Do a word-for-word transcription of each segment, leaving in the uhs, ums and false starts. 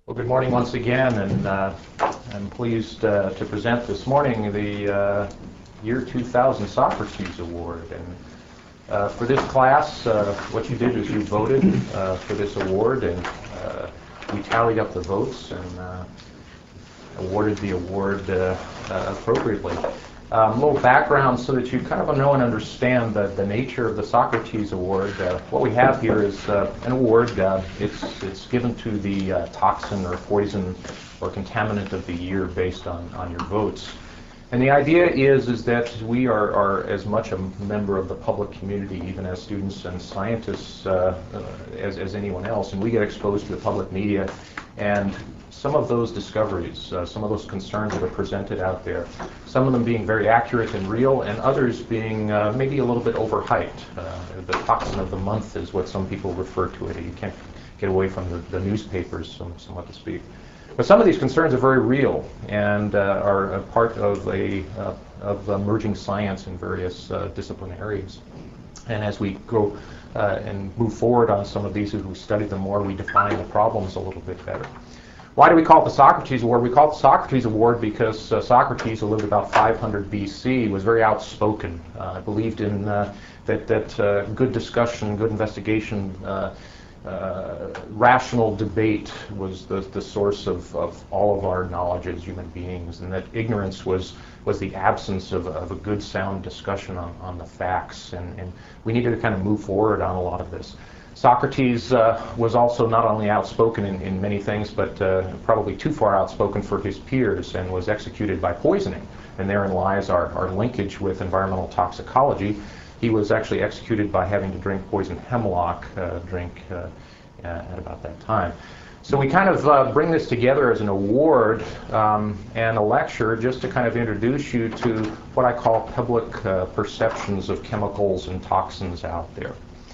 Well, good morning once again, and uh, I'm pleased uh, to present this morning the uh, Year two thousand Socrates Award. And uh, for this class, uh, what you did is you voted uh, for this award, and uh, we tallied up the votes and uh, awarded the award uh, uh, appropriately. Um, a little background so that you kind of know and understand the, the nature of the Socrates Award. Uh, what we have here is uh, an award. Uh, it's, it's given to the uh, toxin or poison or contaminant of the year based on, on your votes. And the idea is, is that we are, are as much a member of the public community, even as students and scientists, uh, uh, as, as anyone else, and we get exposed to the public media. And some of those discoveries, uh, some of those concerns that are presented out there, some of them being very accurate and real, and others being uh, maybe a little bit overhyped. Uh, the toxin of the month is what some people refer to it. You can't get away from the, the newspapers, some, somewhat to speak. But some of these concerns are very real and uh, are a part of a uh, of emerging science in various uh, discipline areas. And as we go uh, and move forward on some of these, as we study them more, we define the problems a little bit better. Why do we call it the Socrates Award? We call it the Socrates Award because uh, Socrates, who lived about five hundred B C, was very outspoken. Uh, believed in uh, that, that uh, good discussion, good investigation, uh, uh, rational debate was the, the source of, of all of our knowledge as human beings, and that ignorance was, was the absence of, of a good, sound discussion on, on the facts. And, and we needed to kind of move forward on a lot of this. Socrates uh, was also not only outspoken in, in many things, but uh, probably too far outspoken for his peers, and was executed by poisoning. And therein lies our, our linkage with environmental toxicology. He was actually executed by having to drink poison hemlock uh, drink uh, at about that time. So we kind of uh, bring this together as an award um, and a lecture just to kind of introduce you to what I call public uh, perceptions of chemicals and toxins out there.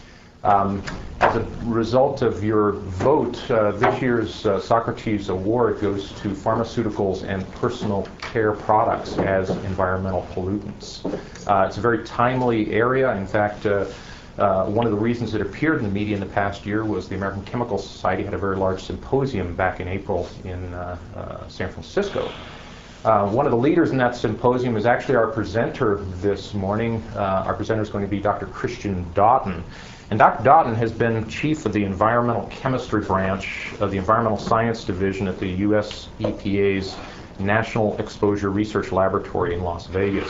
Um, as a result of your vote, uh, this year's uh, Socrates Award goes to pharmaceuticals and personal care products as environmental pollutants. Uh, it's a very timely area. In fact, uh, uh, one of the reasons it appeared in the media in the past year was the American Chemical Society had a very large symposium back in April in uh, uh, San Francisco. Uh, one of the leaders in that symposium is actually our presenter this morning. Uh, our presenter is going to be Doctor Christian Doughton. And Doctor Doughton has been chief of the environmental chemistry branch of the Environmental Science Division at the U S E P A's National Exposure Research Laboratory in Las Vegas.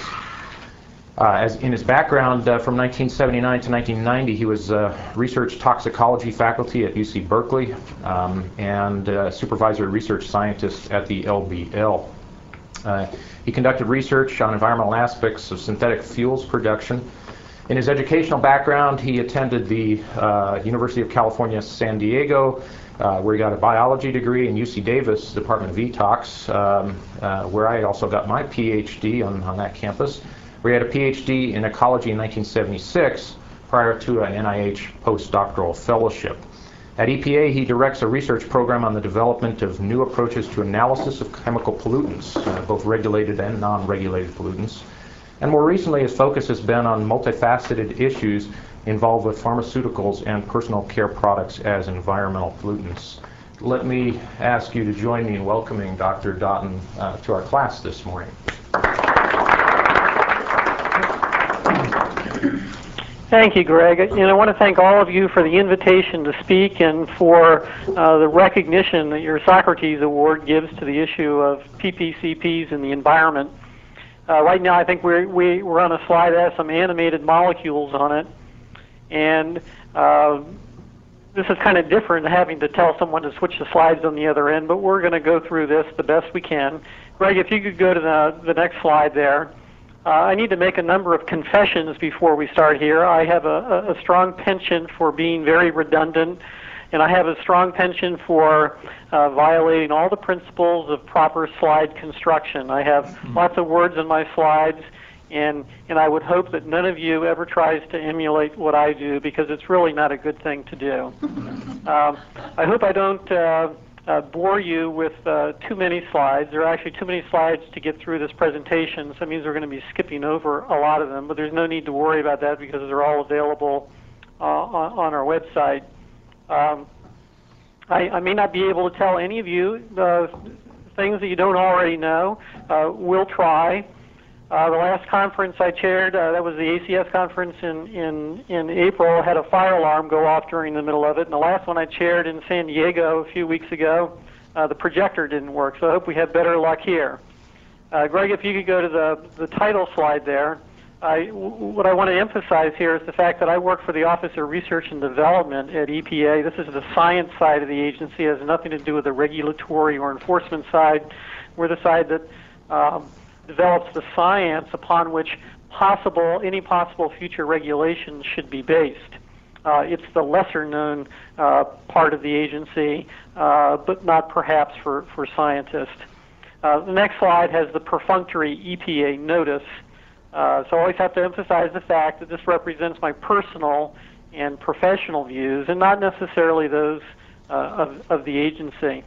Uh, as in his background, uh, from nineteen seventy-nine to nineteen ninety, he was uh, research toxicology faculty at U C Berkeley um, and uh, supervisory research scientist at the L B L. Uh, he conducted research on environmental aspects of synthetic fuels production. In his educational background, he attended the uh, University of California, San Diego, uh, where he got a biology degree, and U C Davis Department of E TOX, um, uh, where I also got my P H D on, on that campus. We had a P H D in ecology in nineteen seventy-six, prior to an N I H postdoctoral fellowship. At E P A, he directs a research program on the development of new approaches to analysis of chemical pollutants, uh, both regulated and non-regulated pollutants. And more recently, his focus has been on multifaceted issues involved with pharmaceuticals and personal care products as environmental pollutants. Let me ask you to join me in welcoming Doctor Doughton uh, to our class this morning. Thank you, Greg. And I want to thank all of you for the invitation to speak and for uh, the recognition that your Socrates Award gives to the issue of P P C Ps in the environment. Uh, right now, I think we're, we, we're on a slide that has some animated molecules on it, and uh, this is kind of different, having to tell someone to switch the slides on the other end, but we're going to go through this the best we can. Greg, if you could go to the, the next slide there. Uh, I need to make a number of confessions before we start here. I have a, a strong penchant for being very redundant, and I have a strong penchant for uh, violating all the principles of proper slide construction. I have mm-hmm. lots of words in my slides, and, and I would hope that none of you ever tries to emulate what I do, because it's really not a good thing to do. um, I hope I don't uh, uh, bore you with uh, too many slides. There are actually too many slides to get through this presentation, so that means we're going to be skipping over a lot of them, but there's no need to worry about that because they're all available uh, on, on our website. Um, I, I may not be able to tell any of you uh, things that you don't already know. Uh, we'll try. Uh, the last conference I chaired, uh, that was the A C S conference in, in, in April, had a fire alarm go off during the middle of it. And the last one I chaired in San Diego a few weeks ago, uh, the projector didn't work. So I hope we have better luck here. Uh, Greg, if you could go to the, the title slide there. I, what I want to emphasize here is the fact that I work for the Office of Research and Development at E P A. This is the science side of the agency. It has nothing to do with the regulatory or enforcement side. We're the side that um, develops the science upon which possible, any possible future regulations should be based. Uh, it's the lesser-known uh, part of the agency, uh, but not perhaps for, for scientists. Uh, the next slide has the perfunctory E P A notice. Uh, so I always have to emphasize the fact that this represents my personal and professional views and not necessarily those uh, of, of the agency.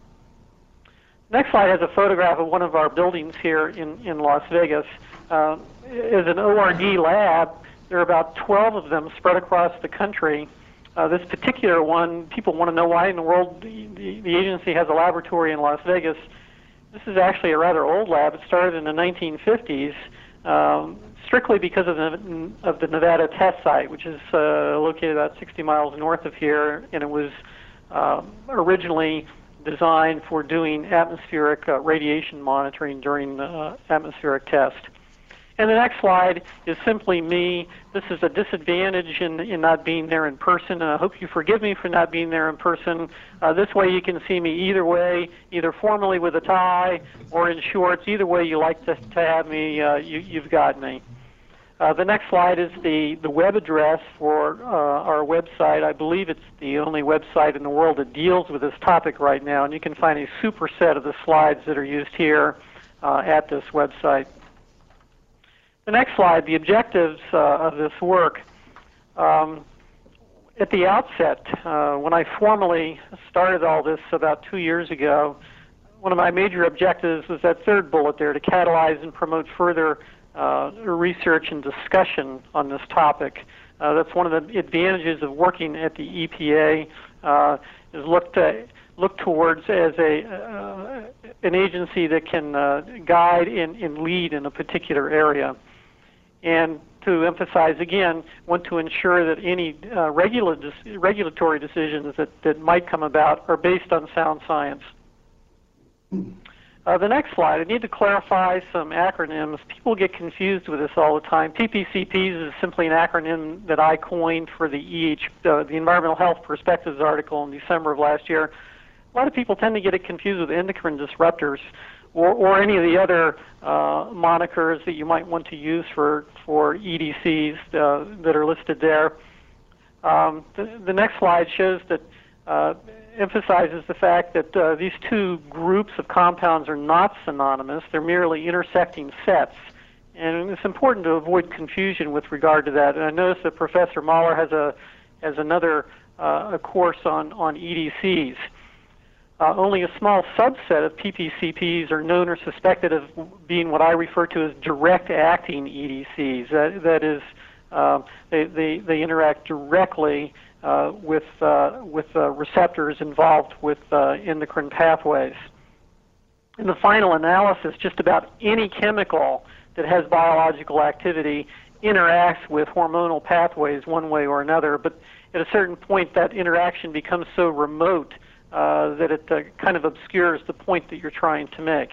Next slide has a photograph of one of our buildings here in, in Las Vegas. Uh, as an O R D lab, there are about twelve of them spread across the country. Uh, this particular one, people want to know why in the world the, the, the agency has a laboratory in Las Vegas. This is actually a rather old lab. It started in the nineteen fifties. Um, strictly because of the, of the Nevada test site, which is uh, located about sixty miles north of here, and it was uh, originally designed for doing atmospheric uh, radiation monitoring during the uh, atmospheric test. And the next slide is simply me. This is a disadvantage in, in not being there in person, and I hope you forgive me for not being there in person. Uh, this way you can see me either way, either formally with a tie or in shorts. Either way you like to, to have me, uh, you, you've got me. Uh, the next slide is the, the web address for uh, our website. I believe it's the only website in the world that deals with this topic right now, and you can find a superset of the slides that are used here uh, at this website. The next slide, the objectives uh, of this work. Um, at the outset, uh, when I formally started all this about two years ago, one of my major objectives was that third bullet there, to catalyze and promote further uh, research and discussion on this topic. Uh, that's one of the advantages of working at the E P A, uh, is looked at, look towards as a uh, an agency that can uh, guide and, and lead in a particular area. And to emphasize again, want to ensure that any uh, regula regulatory decisions that, that might come about are based on sound science. Uh, the next slide, I need to clarify some acronyms. People get confused with this all the time. P P C Ps is simply an acronym that I coined for the E H, uh, the Environmental Health Perspectives article in December of last year. A lot of people tend to get it confused with endocrine disruptors, or, or any of the other uh, monikers that you might want to use for, for E D Cs uh, that are listed there. Um, the, the next slide shows that, uh, emphasizes the fact that uh, these two groups of compounds are not synonymous. They're merely intersecting sets. And it's important to avoid confusion with regard to that. And I noticed that Professor Mahler has, a, has another uh, a course on, on E D Cs. Uh, only a small subset of P P C Ps are known or suspected of being what I refer to as direct-acting E D Cs. That, that is, uh, they, they, they interact directly uh, with, uh, with uh, receptors involved with uh, endocrine pathways. In the final analysis, just about any chemical that has biological activity interacts with hormonal pathways one way or another, but at a certain point that interaction becomes so remote Uh, that it uh, kind of obscures the point that you're trying to make.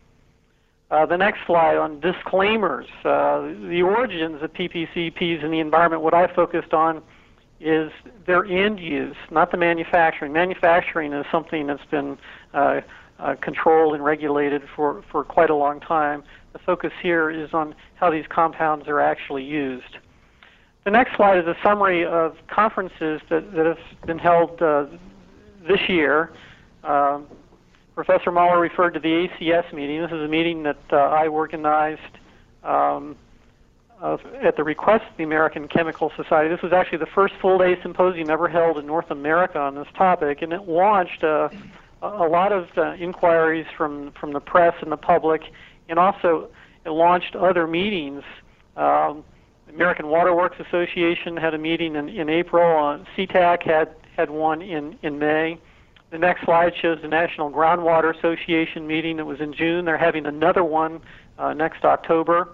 Uh, the next slide on disclaimers. Uh, the origins of P P C Ps in the environment, what I focused on is their end use, not the manufacturing. Manufacturing is something that's been uh, uh, controlled and regulated for, for quite a long time. The focus here is on how these compounds are actually used. The next slide is a summary of conferences that, that have been held uh, this year. Uh, Professor Mahler referred to the A C S meeting. This is a meeting that uh, I organized um, of, at the request of the American Chemical Society. This was actually the first full-day symposium ever held in North America on this topic, and it launched uh, a lot of uh, inquiries from, from the press and the public, and also it launched other meetings. Um, the American Water Works Association had a meeting in, in April. Uh, C TAC had had one in, in May. The next slide shows the National Groundwater Association meeting that was in June. They're having another one uh, next October.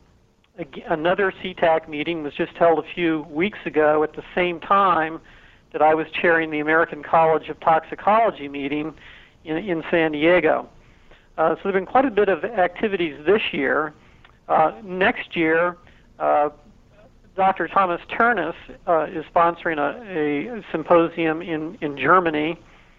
Ag- another C TAC meeting was just held a few weeks ago at the same time that I was chairing the American College of Toxicology meeting in, in San Diego. Uh, so there have been quite a bit of activities this year. Uh, next year, uh, Doctor Thomas Ternus uh, is sponsoring a, a symposium in, in Germany,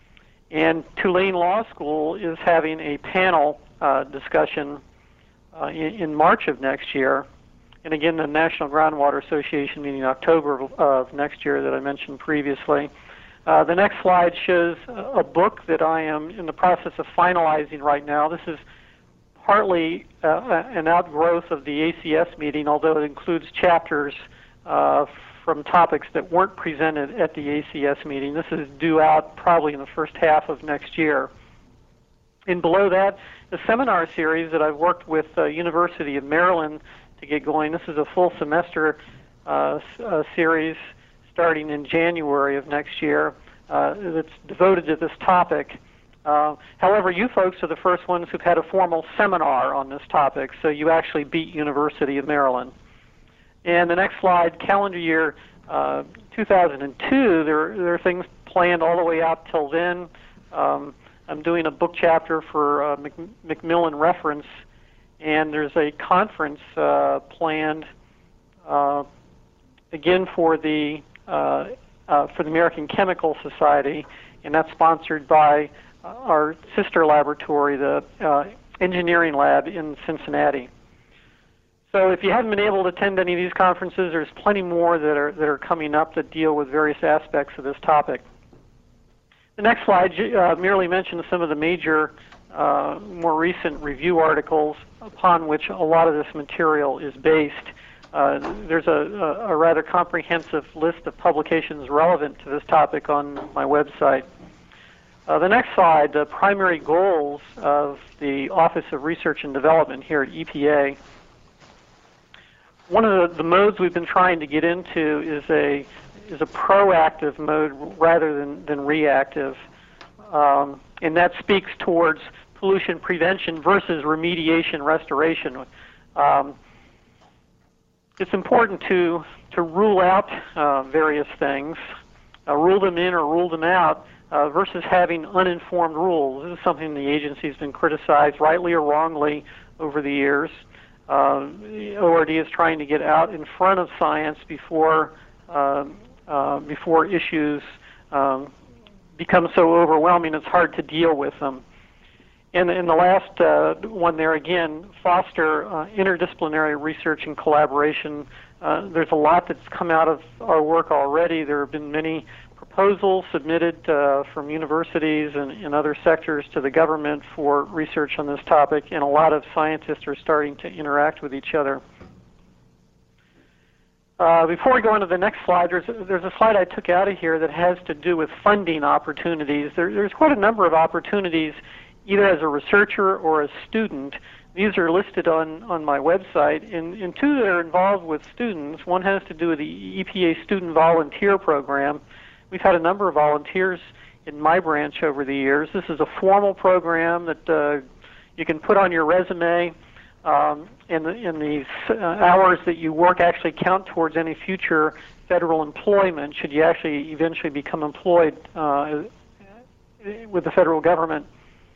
and Tulane Law School is having a panel uh, discussion uh, in, in March of next year. And again, the National Groundwater Association meeting in October of, of next year that I mentioned previously. Uh, the next slide shows a book that I am in the process of finalizing right now. This is partly uh, an outgrowth of the A C S meeting, although it includes chapters uh, from topics that weren't presented at the A C S meeting. This is due out probably in the first half of next year. And below that, the seminar series that I've worked with the uh, University of Maryland to get going. This is a full semester uh, uh, series starting in January of next year uh, that's devoted to this topic. Uh, however, you folks are the first ones who've had a formal seminar on this topic, so you actually beat University of Maryland. And the next slide, calendar year uh, two thousand two, there, there are things planned all the way out till then. Um, I'm doing a book chapter for uh, Mac Macmillan Reference, and there's a conference uh, planned uh, again for the uh, uh, for the American Chemical Society, and that's sponsored by our sister laboratory, the uh, Engineering Lab in Cincinnati. So if you haven't been able to attend any of these conferences, there's plenty more that are that are coming up that deal with various aspects of this topic. The next slide uh, merely mentions some of the major Uh, more recent review articles upon which a lot of this material is based. Uh, there's a, a, a rather comprehensive list of publications relevant to this topic on my website. Uh, the next slide, the primary goals of the Office of Research and Development here at E P A. One of the, the modes we've been trying to get into is a is a proactive mode rather than, than reactive, um, and that speaks towards pollution prevention versus remediation restoration. Um, it's important to to rule out uh, various things, uh, rule them in or rule them out, uh, versus having uninformed rules. This is something the agency's been criticized, rightly or wrongly, over the years. Uh, O R D is trying to get out in front of science before uh, uh, before issues um, become so overwhelming it's hard to deal with them. And in the last uh, one there, again, foster uh, interdisciplinary research and collaboration. Uh, there's a lot that's come out of our work already. There have been many proposals submitted uh, from universities and, and other sectors to the government for research on this topic, and a lot of scientists are starting to interact with each other. Uh, before we go on to the next slide, there's a, there's a slide I took out of here that has to do with funding opportunities. There, there's quite a number of opportunities either as a researcher or a student. These are listed on, on my website, and, and two that are involved with students. One has to do with the E P A Student Volunteer Program. We've had a number of volunteers in my branch over the years. This is a formal program that uh, you can put on your resume, um, and, the, and these uh, hours that you work actually count towards any future federal employment should you actually eventually become employed uh, with the federal government.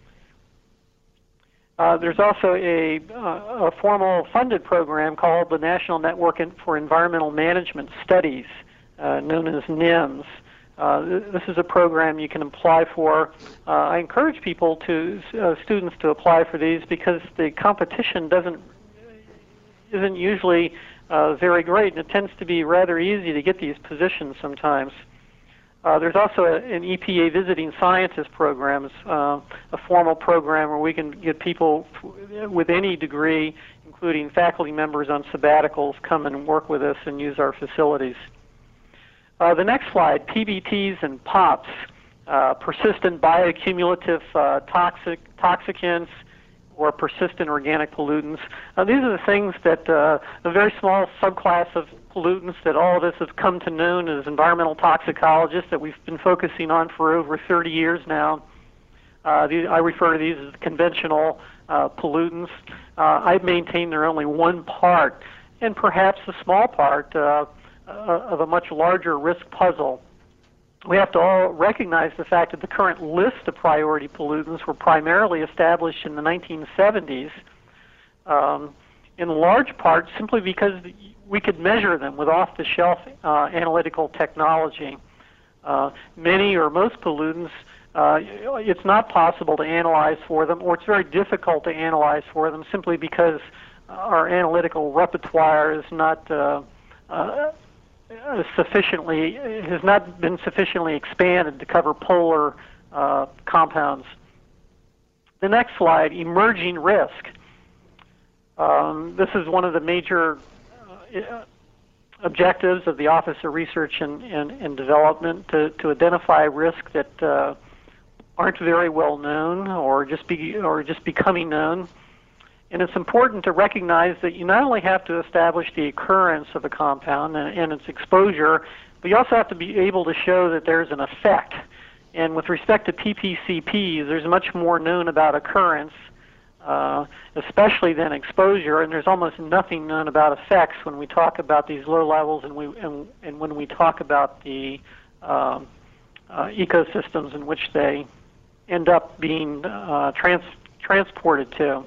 Uh, there's also a, uh, a formal funded program called the National Network for Environmental Management Studies, uh, known as NIMS. Uh, this is a program you can apply for. Uh, I encourage people to, uh, students to apply for these because the competition doesn't, isn't usually uh, very great, and it tends to be rather easy to get these positions sometimes. Uh, there's also a, an E P A Visiting Scientist program, uh, a formal program where we can get people with any degree, including faculty members on sabbaticals, come and work with us and use our facilities. Uh, the next slide, P B Ts and POPs, uh, persistent bioaccumulative uh, toxic, toxicants, or persistent organic pollutants. Uh, these are the things that uh, a very small subclass of pollutants that all of us have come to know as environmental toxicologists that we've been focusing on for over thirty years now. Uh, these, I refer to these as conventional uh, pollutants. Uh, I maintain they're only one part, and perhaps a small part, uh, uh, of a much larger risk puzzle. We have to all recognize the fact that the current list of priority pollutants were primarily established in the nineteen seventies, um, in large part simply because we could measure them with off-the-shelf uh, analytical technology. Uh, many or most pollutants, uh, it's not possible to analyze for them, or it's very difficult to analyze for them simply because our analytical repertoire is not uh, uh, sufficiently, has not been sufficiently expanded to cover polar uh, compounds. The next slide, emerging risk. Um, this is one of the major uh, objectives of the Office of Research and, and, and Development, to, to identify risks that uh, aren't very well known or just be or just becoming known. And it's important to recognize that you not only have to establish the occurrence of a compound and, and its exposure, but you also have to be able to show that there's an effect. And with respect to P P C Ps, there's much more known about occurrence, uh, especially than exposure, and there's almost nothing known about effects when we talk about these low levels and, we, and, and when we talk about the um, uh, ecosystems in which they end up being uh, trans transported to.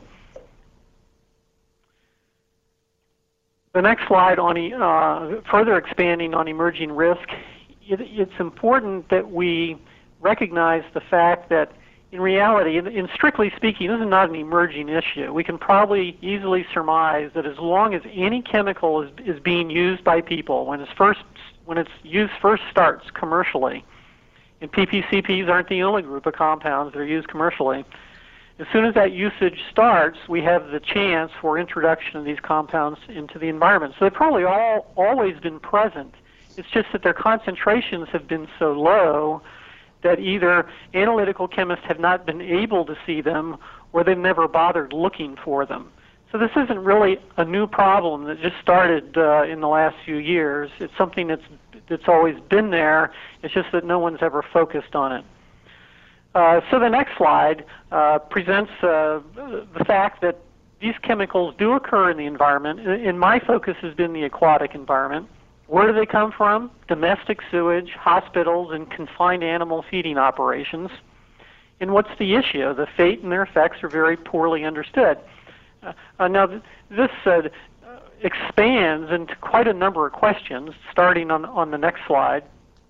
The next slide, on uh, further expanding on emerging risk, it, it's important that we recognize the fact that in reality, in, in strictly speaking, this is not an emerging issue. We can probably easily surmise that as long as any chemical is, is being used by people, when its first when its use first starts commercially, and P P C Ps aren't the only group of compounds that are used commercially. As soon as that usage starts, we have the chance for introduction of these compounds into the environment. So they've probably all always been present. It's just that their concentrations have been so low that either analytical chemists have not been able to see them or they've never bothered looking for them. So this isn't really a new problem that just started uh, in the last few years. It's something that's, that's always been there. It's just that no one's ever focused on it. Uh, so the next slide uh, presents uh, the fact that these chemicals do occur in the environment. And my focus has been the aquatic environment. Where do they come from? Domestic sewage, hospitals, and confined animal feeding operations. And what's the issue? The fate and their effects are very poorly understood. Uh, uh, now, th this uh, expands into quite a number of questions, starting on, on the next slide.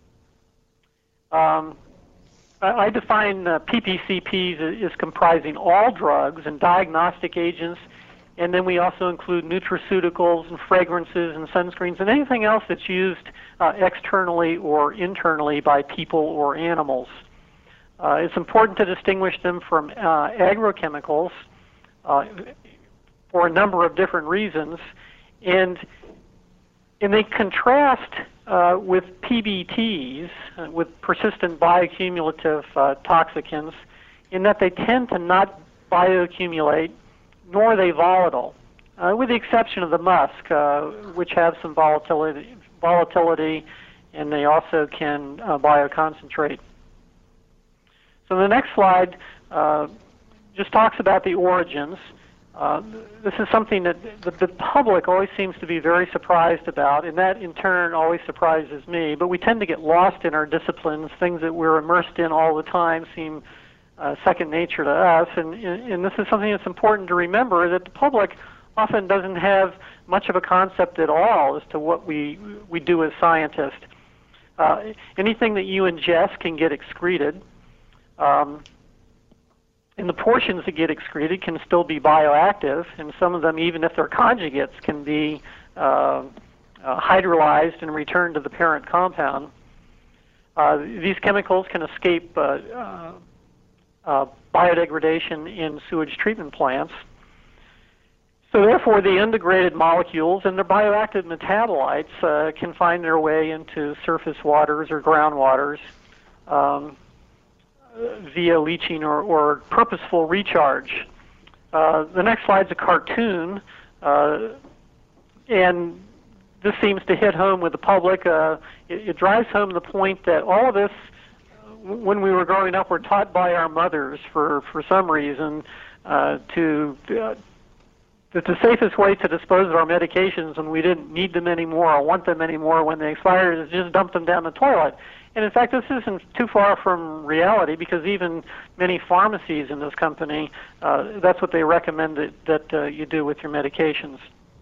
Um, I define uh, P P C Ps as comprising all drugs and diagnostic agents, and then we also include nutraceuticals and fragrances and sunscreens and anything else that's used uh, externally or internally by people or animals. Uh, it's important to distinguish them from uh, agrochemicals uh, for a number of different reasons, and and they contrast uh, with P B Ts, uh, with persistent bioaccumulative uh, toxicants, in that they tend to not bioaccumulate, nor are they volatile, uh, with the exception of the musk, uh, which have some volatility, volatility, and they also can uh, bioconcentrate. So the next slide uh, just talks about the origins. Uh, this is something that the, the public always seems to be very surprised about, and that in turn always surprises me. But we tend to get lost in our disciplines. Things that we're immersed in all the time seem uh, second nature to us, and, and this is something that's important to remember, that the public often doesn't have much of a concept at all as to what we, we do as scientists. Uh, anything that you ingest can get excreted. Um, And the portions that get excreted can still be bioactive, and some of them, even if they're conjugates, can be uh, uh, hydrolyzed and returned to the parent compound. Uh, these chemicals can escape uh, uh, uh, biodegradation in sewage treatment plants. So therefore, the undegraded molecules and their bioactive metabolites uh, can find their way into surface waters or groundwaters um, via leaching or, or purposeful recharge. Uh, the next slide's a cartoon, uh, and this seems to hit home with the public. Uh, it, it drives home the point that all of this, when we were growing up, were taught by our mothers for, for some reason uh, to uh, that the safest way to dispose of our medications when we didn't need them anymore or want them anymore when they expired is just dump them down the toilet. And in fact, this isn't too far from reality, because even many pharmacies in this company, uh, that's what they recommend that, that uh, you do with your medications.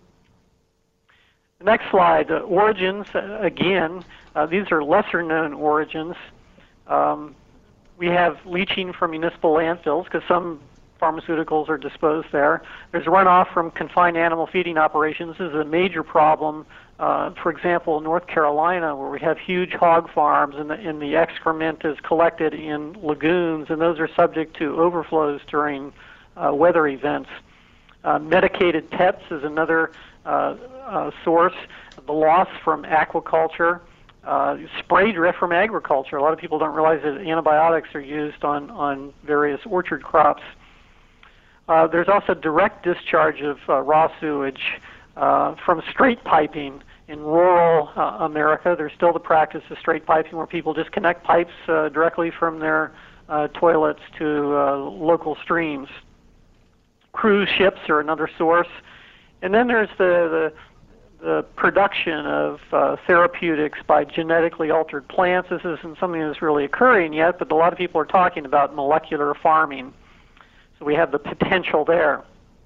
The next slide, uh, origins. Uh, again, uh, these are lesser-known origins. Um, we have leaching from municipal landfills, because some pharmaceuticals are disposed there. There's runoff from confined animal feeding operations. This is a major problem. Uh, for example, in North Carolina, where we have huge hog farms, and the, and the excrement is collected in lagoons, and those are subject to overflows during uh, weather events. Uh, medicated pets is another uh, uh, source. The loss from aquaculture, uh, spray drift from agriculture. A lot of people don't realize that antibiotics are used on, on various orchard crops. Uh, there's also direct discharge of uh, raw sewage uh, from straight piping. In rural uh, America, there's still the practice of straight piping, where people just connect pipes uh, directly from their uh, toilets to uh, local streams. Cruise ships are another source. And then there's the, the, the production of uh, therapeutics by genetically altered plants. This isn't something that's really occurring yet, but a lot of people are talking about molecular farming. So we have the potential there.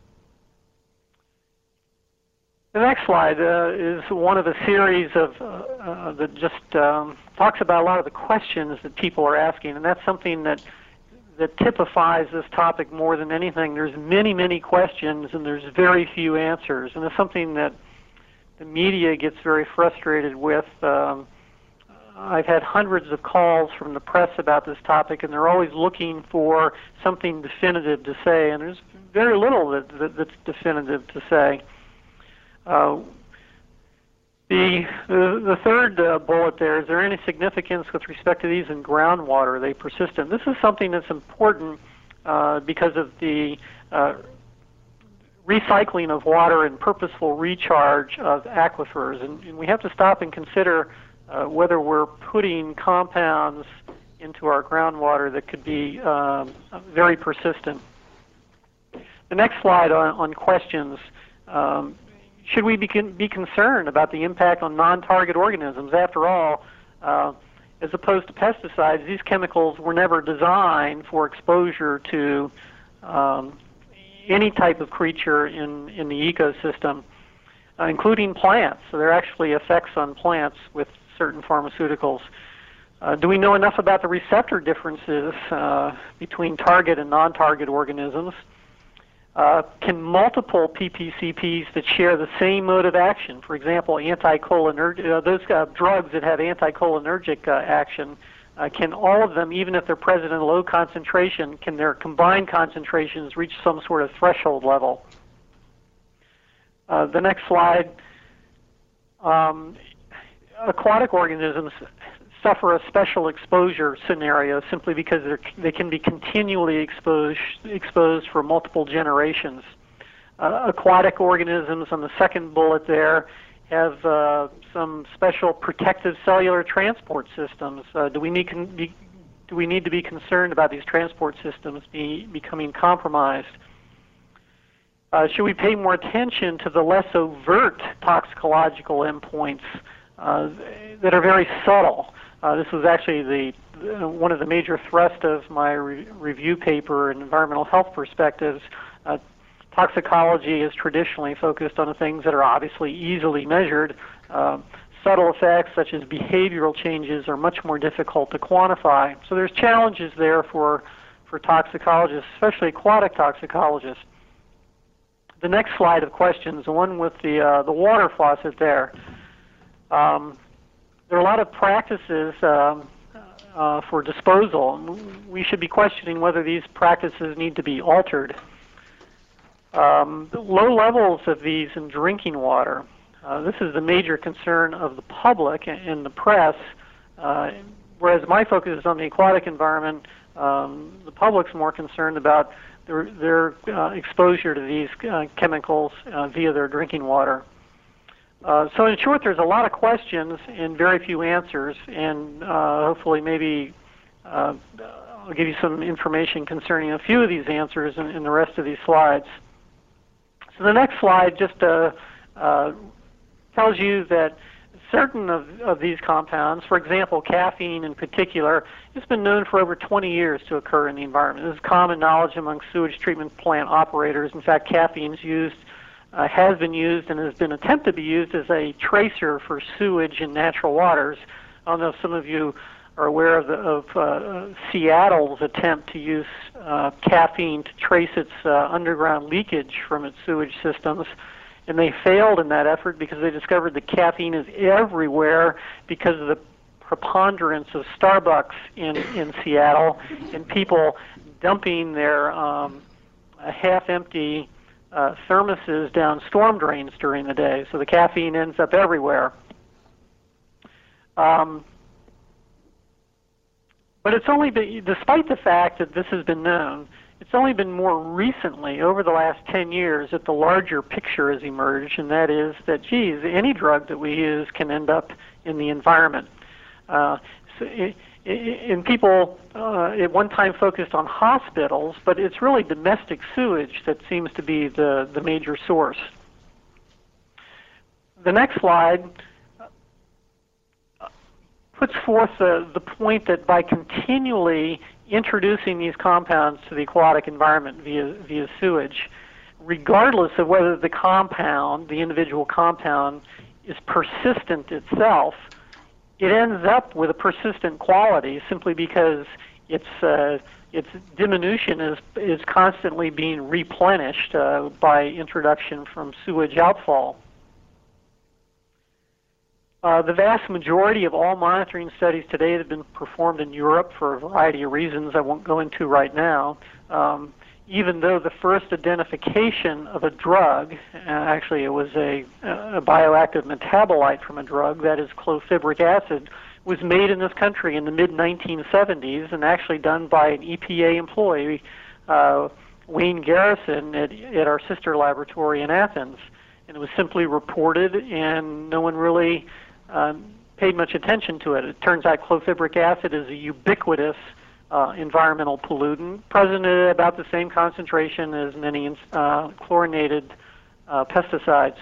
The next slide uh, is one of a series of uh, uh, that just um, talks about a lot of the questions that people are asking, and that's something that that typifies this topic more than anything. There's many, many questions, and there's very few answers, and it's something that the media gets very frustrated with. Um, I've had hundreds of calls from the press about this topic, and they're always looking for something definitive to say, and there's very little that, that, that's definitive to say. Uh, the, the the third uh, bullet there, is there any significance with respect to these in groundwater? Are they persistent? This is something that's important uh, because of the uh, recycling of water and purposeful recharge of aquifers, and, and we have to stop and consider uh, whether we're putting compounds into our groundwater that could be um, very persistent. The next slide on, on questions. Um, Should we be, con be concerned about the impact on non-target organisms? After all, uh, as opposed to pesticides, these chemicals were never designed for exposure to um, any type of creature in, in the ecosystem, uh, including plants. So there are actually effects on plants with certain pharmaceuticals. Uh, do we know enough about the receptor differences uh, between target and non-target organisms? Uh, can multiple P P C Ps that share the same mode of action, for example, anticholinergic, uh, those uh, drugs that have anticholinergic uh, action, uh, can all of them, even if they're present in low concentration, can their combined concentrations reach some sort of threshold level? Uh, the next slide. Um, aquatic organisms suffer a special exposure scenario simply because they're, they can be continually exposed, exposed for multiple generations. Uh, aquatic organisms on the second bullet there have uh, some special protective cellular transport systems. Uh, do we need con be, do we need to be concerned about these transport systems be, becoming compromised? Uh, should we pay more attention to the less overt toxicological endpoints uh, that are very subtle? Uh, this was actually the uh, one of the major thrusts of my re review paper in environmental health perspectives. Uh, toxicology is traditionally focused on the things that are obviously easily measured. Uh, subtle effects such as behavioral changes are much more difficult to quantify. So there's challenges there for, for toxicologists, especially aquatic toxicologists. The next slide of questions, the one with the, uh, the water faucet there. Um, There are a lot of practices um, uh, for disposal. We should be questioning whether these practices need to be altered. Um, low levels of these in drinking water. Uh, this is the major concern of the public and the press, uh, whereas my focus is on the aquatic environment. Um, the public's more concerned about their, their uh, exposure to these uh, chemicals uh, via their drinking water. Uh, so in short, there's a lot of questions and very few answers, and uh, hopefully maybe uh, I'll give you some information concerning a few of these answers in, in the rest of these slides. So the next slide just uh, uh, tells you that certain of, of these compounds, for example, caffeine in particular, has been known for over twenty years to occur in the environment. This is common knowledge among sewage treatment plant operators. In fact, caffeine is used, uh, has been used and has been attempted to be used as a tracer for sewage in natural waters. I don't know if some of you are aware of, the, of uh, Seattle's attempt to use uh, caffeine to trace its uh, underground leakage from its sewage systems. And they failed in that effort because they discovered that caffeine is everywhere because of the preponderance of Starbucks in, in Seattle and people dumping their um, half-empty uh, thermoses down storm drains during the day. So the caffeine ends up everywhere. Um, but it's only been, despite the fact that this has been known, it's only been more recently, over the last ten years, that the larger picture has emerged, and that is that, geez, any drug that we use can end up in the environment. Uh, so it, it, and people uh, at one time focused on hospitals, but it's really domestic sewage that seems to be the, the major source. The next slide puts forth the, the point that by continually introducing these compounds to the aquatic environment via, via sewage, regardless of whether the compound, the individual compound, is persistent itself, it ends up with a persistent quality simply because its, uh, its diminution is, is constantly being replenished uh, by introduction from sewage outfall. Uh, the vast majority of all monitoring studies today have been performed in Europe for a variety of reasons I won't go into right now. Um, even though the first identification of a drug, uh, actually it was a, a bioactive metabolite from a drug, that is clofibric acid, was made in this country in the mid nineteen seventies and actually done by an E P A employee, uh, Wayne Garrison, at, at our sister laboratory in Athens. And it was simply reported, and no one really Um, paid much attention to it. It turns out clofibric acid is a ubiquitous uh, environmental pollutant, present at about the same concentration as many uh, chlorinated uh, pesticides.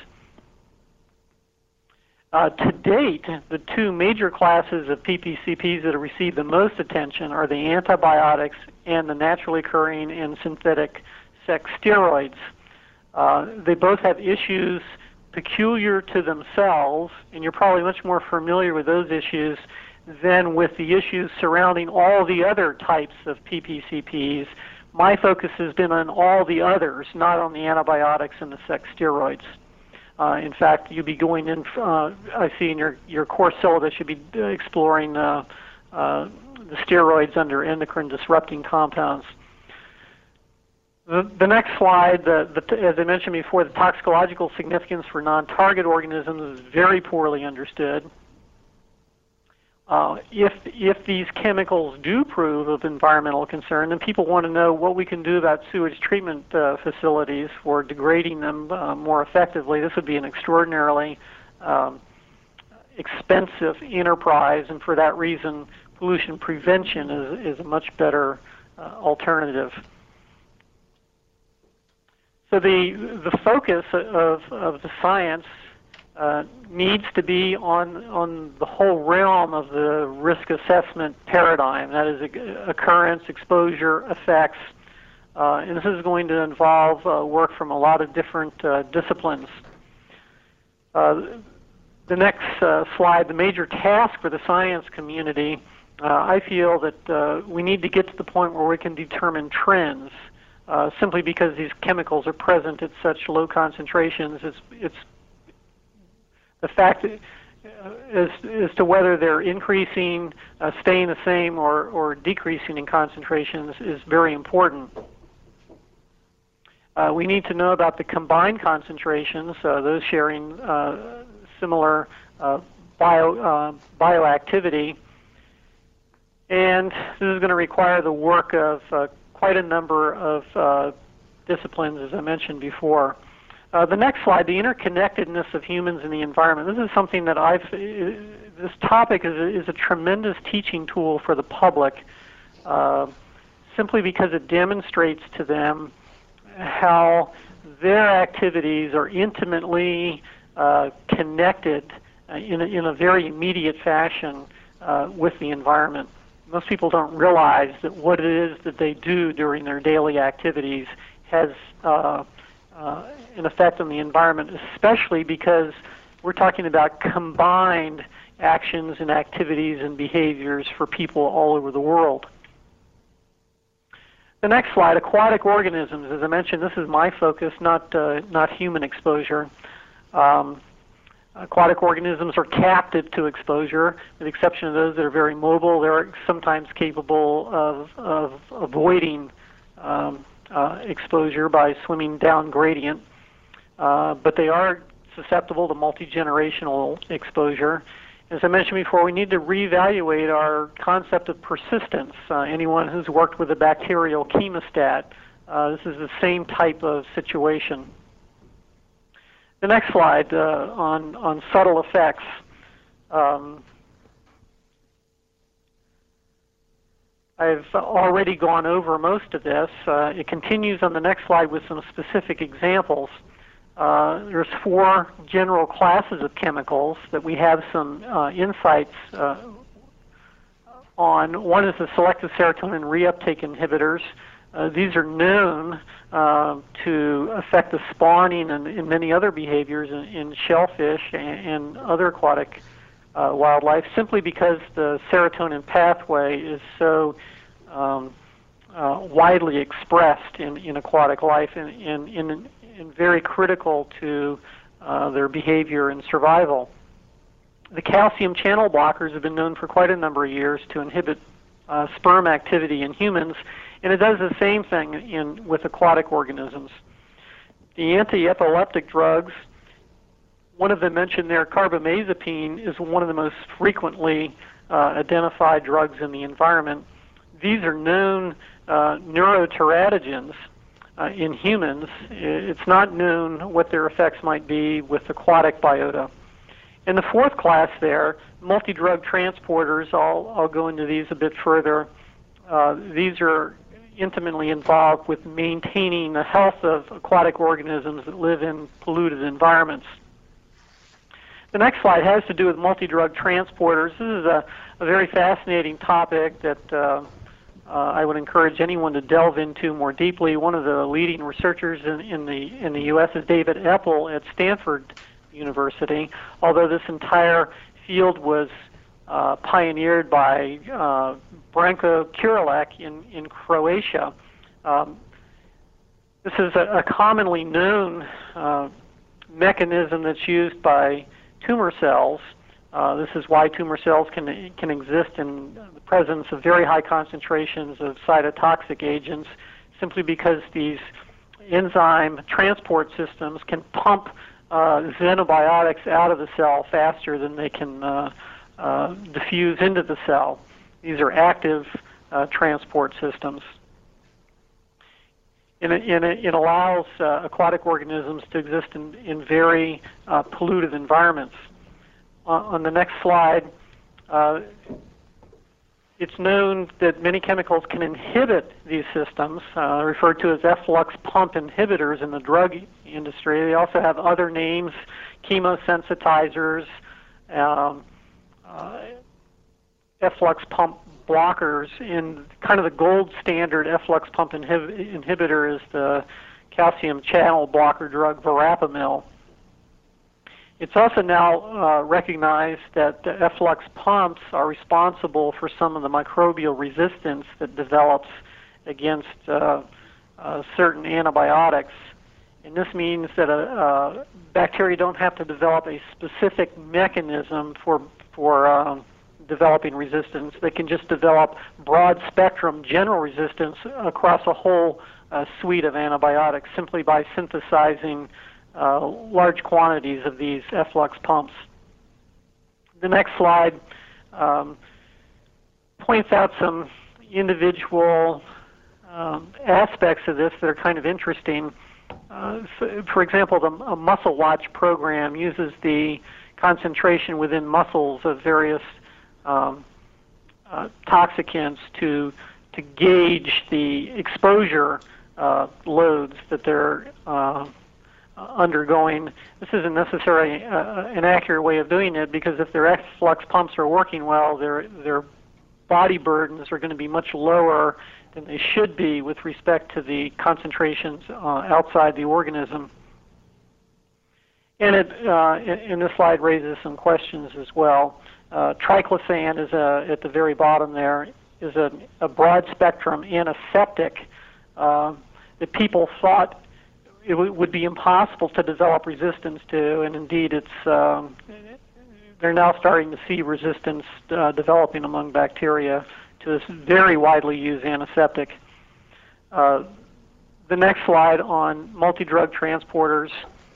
Uh, to date, the two major classes of P P C Ps that have received the most attention are the antibiotics and the naturally occurring and synthetic sex steroids. Uh, they both have issues peculiar to themselves, and you're probably much more familiar with those issues than with the issues surrounding all the other types of P P C Ps. My focus has been on all the others, not on the antibiotics and the sex steroids. Uh, in fact, you'll be going in, uh, I see in your, your course syllabus, you'll be exploring uh, uh, the steroids under endocrine disrupting compounds. The, the next slide, the, the, as I mentioned before, the toxicological significance for non-target organisms is very poorly understood. Uh, if, if these chemicals do prove of environmental concern, then people want to know what we can do about sewage treatment uh, facilities for degrading them uh, more effectively. This would be an extraordinarily um, expensive enterprise, and for that reason, pollution prevention is, is a much better uh, alternative. So the, the focus of, of the science uh, needs to be on, on the whole realm of the risk assessment paradigm. That is occurrence, exposure, effects. Uh, and this is going to involve uh, work from a lot of different uh, disciplines. Uh, the next uh, slide, the major task for the science community, uh, I feel that uh, we need to get to the point where we can determine trends. Uh, simply because these chemicals are present at such low concentrations, it's, it's the fact that, uh, as, as to whether they're increasing, uh, staying the same, or, or decreasing in concentrations is very important. Uh, we need to know about the combined concentrations, uh, those sharing uh, similar uh, bio, uh, bioactivity. And this is going to require the work of uh, quite a number of uh, disciplines, as I mentioned before. Uh, the next slide, the interconnectedness of humans and the environment. This is something that I've, this topic is a, is a tremendous teaching tool for the public, uh, simply because it demonstrates to them how their activities are intimately uh, connected uh, in, a, in a very immediate fashion uh, with the environment. Most people don't realize that what it is that they do during their daily activities has uh, uh, an effect on the environment, especially because we're talking about combined actions and activities and behaviors for people all over the world. The next slide, aquatic organisms. As I mentioned, this is my focus, not, uh, not human exposure. Um, aquatic organisms are captive to exposure, with the exception of those that are very mobile. They're sometimes capable of, of avoiding um, uh, exposure by swimming down gradient, uh, but they are susceptible to multi-generational exposure. As I mentioned before, we need to reevaluate our concept of persistence. Uh, anyone who's worked with a bacterial chemostat, uh, this is the same type of situation. The next slide uh, on, on subtle effects. Um, I've already gone over most of this. Uh, it continues on the next slide with some specific examples. Uh, there's four general classes of chemicals that we have some uh, insights uh, on. One is the selective serotonin reuptake inhibitors. Uh, these are known uh, to affect the spawning and, and many other behaviors in, in shellfish and, and other aquatic uh, wildlife, simply because the serotonin pathway is so um, uh, widely expressed in, in aquatic life and, and, and, and very critical to uh, their behavior and survival. The calcium channel blockers have been known for quite a number of years to inhibit uh, sperm activity in humans, and it does the same thing in, with aquatic organisms. The anti-epileptic drugs, one of them mentioned there, carbamazepine, is one of the most frequently uh, identified drugs in the environment. These are known uh, neuroteratogens uh, in humans. It's not known what their effects might be with aquatic biota. In the fourth class there, multi-drug transporters, I'll, I'll go into these a bit further. Uh, these are intimately involved with maintaining the health of aquatic organisms that live in polluted environments. The next slide has to do with multi-drug transporters. This is a, a very fascinating topic that uh, uh, I would encourage anyone to delve into more deeply. One of the leading researchers in, in, the, in the U S is David Epple at Stanford University, although this entire field was uh, pioneered by uh, Branko Kurelek in, in Croatia. Um, this is a, a commonly known uh, mechanism that's used by tumor cells. Uh, this is why tumor cells can, can exist in the presence of very high concentrations of cytotoxic agents, simply because these enzyme transport systems can pump uh, xenobiotics out of the cell faster than they can uh, uh, diffuse into the cell. These are active uh, transport systems. And it, and it, it allows uh, aquatic organisms to exist in, in very uh, polluted environments. Uh, on the next slide, uh, it's known that many chemicals can inhibit these systems, uh, referred to as efflux pump inhibitors in the drug industry. They also have other names, chemosensitizers, um, uh, efflux pump blockers. In kind of the gold standard efflux pump inhib inhibitor is the calcium channel blocker drug verapamil. It's also now uh, recognized that the efflux pumps are responsible for some of the microbial resistance that develops against uh, uh, certain antibiotics. And this means that a, uh, bacteria don't have to develop a specific mechanism for, for um, developing resistance. They can just develop broad spectrum general resistance across a whole uh, suite of antibiotics simply by synthesizing uh, large quantities of these efflux pumps. The next slide, um, points out some individual um, aspects of this that are kind of interesting. Uh, so for example, the a Muscle Watch program uses the concentration within muscles of various um, uh, toxicants to to gauge the exposure uh, loads that they're uh, undergoing. This isn't necessarily uh, an accurate way of doing it, because if their efflux pumps are working well, their their body burdens are going to be much lower than they should be with respect to the concentrations uh, outside the organism. And it, uh, in this slide, raises some questions as well. Uh, triclosan is a, at the very bottom there, is a, a broad-spectrum antiseptic uh, that people thought it w would be impossible to develop resistance to, and indeed it's um, they're now starting to see resistance uh, developing among bacteria to this very widely used antiseptic. Uh, the next slide on multi-drug transporters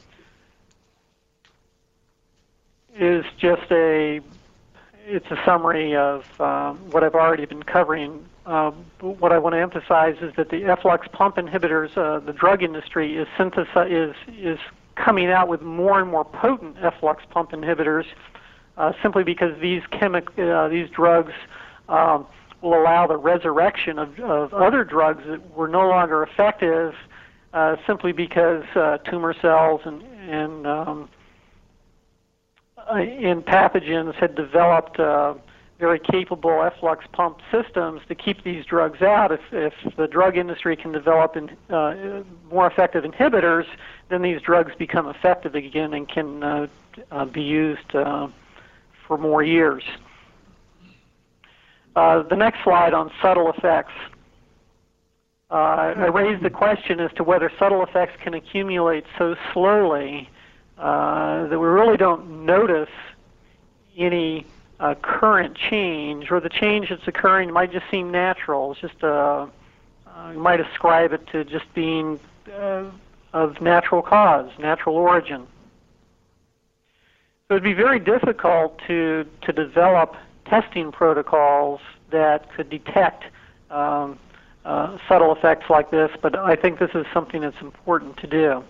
is just a, it's a summary of um, what I've already been covering. Uh, what I want to emphasize is that the efflux pump inhibitors, uh, the drug industry is, synthesi is, is coming out with more and more potent efflux pump inhibitors uh, simply because these, chemic uh, these drugs um, will allow the resurrection of, of other drugs that were no longer effective uh, simply because uh, tumor cells and, and, um, and pathogens had developed uh, very capable efflux pump systems to keep these drugs out. If, if the drug industry can develop in, uh, more effective inhibitors, then these drugs become effective again and can uh, uh, be used uh, for more years. Uh, the next slide on subtle effects. Uh, I raised the question as to whether subtle effects can accumulate so slowly uh, that we really don't notice any uh, current change, or the change that's occurring might just seem natural. It's just uh, uh, you might ascribe it to just being uh, of natural cause, natural origin. So it'd be very difficult to to develop testing protocols that could detect um, uh, subtle effects like this, but I think this is something that's important to do.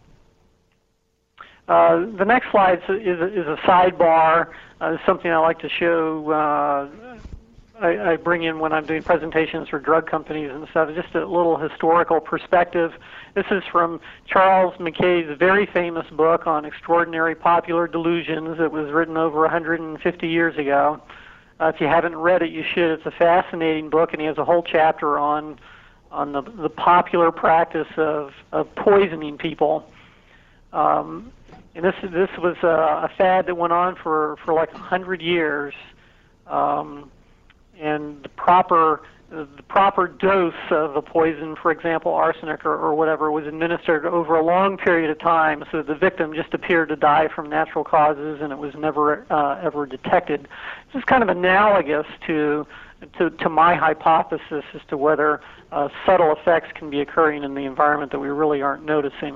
Uh, the next slide is a, is a sidebar, uh, something I like to show, uh, I, I bring in when I'm doing presentations for drug companies and stuff, just a little historical perspective. This is from Charles Mackay's very famous book on extraordinary popular delusions. It was written over one hundred fifty years ago. Uh, if you haven't read it, you should. It's a fascinating book, and he has a whole chapter on on the, the popular practice of, of poisoning people. Um, and this this was a, a fad that went on for, for like one hundred years. Um, and the proper the proper dose of a poison, for example, arsenic or, or whatever, was administered over a long period of time, so the victim just appeared to die from natural causes, and it was never uh, ever detected. This is kind of analogous to to, to my hypothesis as to whether uh, subtle effects can be occurring in the environment that we really aren't noticing.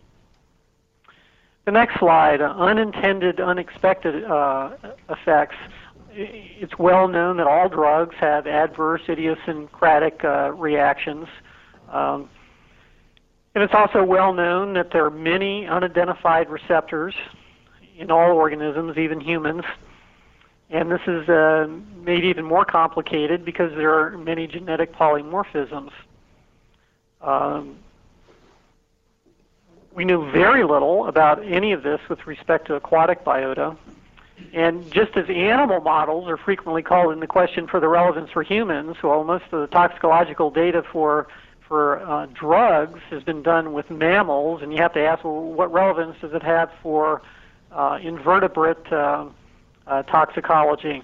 The next slide, uh, unintended, unexpected uh, effects. It's well known that all drugs have adverse idiosyncratic uh, reactions. Um, and it's also well known that there are many unidentified receptors in all organisms, even humans. And this is uh, made even more complicated because there are many genetic polymorphisms. Um, we knew very little about any of this with respect to aquatic biota. And just as animal models are frequently called into question for the relevance for humans, well, most of the toxicological data for for uh, drugs has been done with mammals, and you have to ask, well, what relevance does it have for uh, invertebrate uh, uh, toxicology?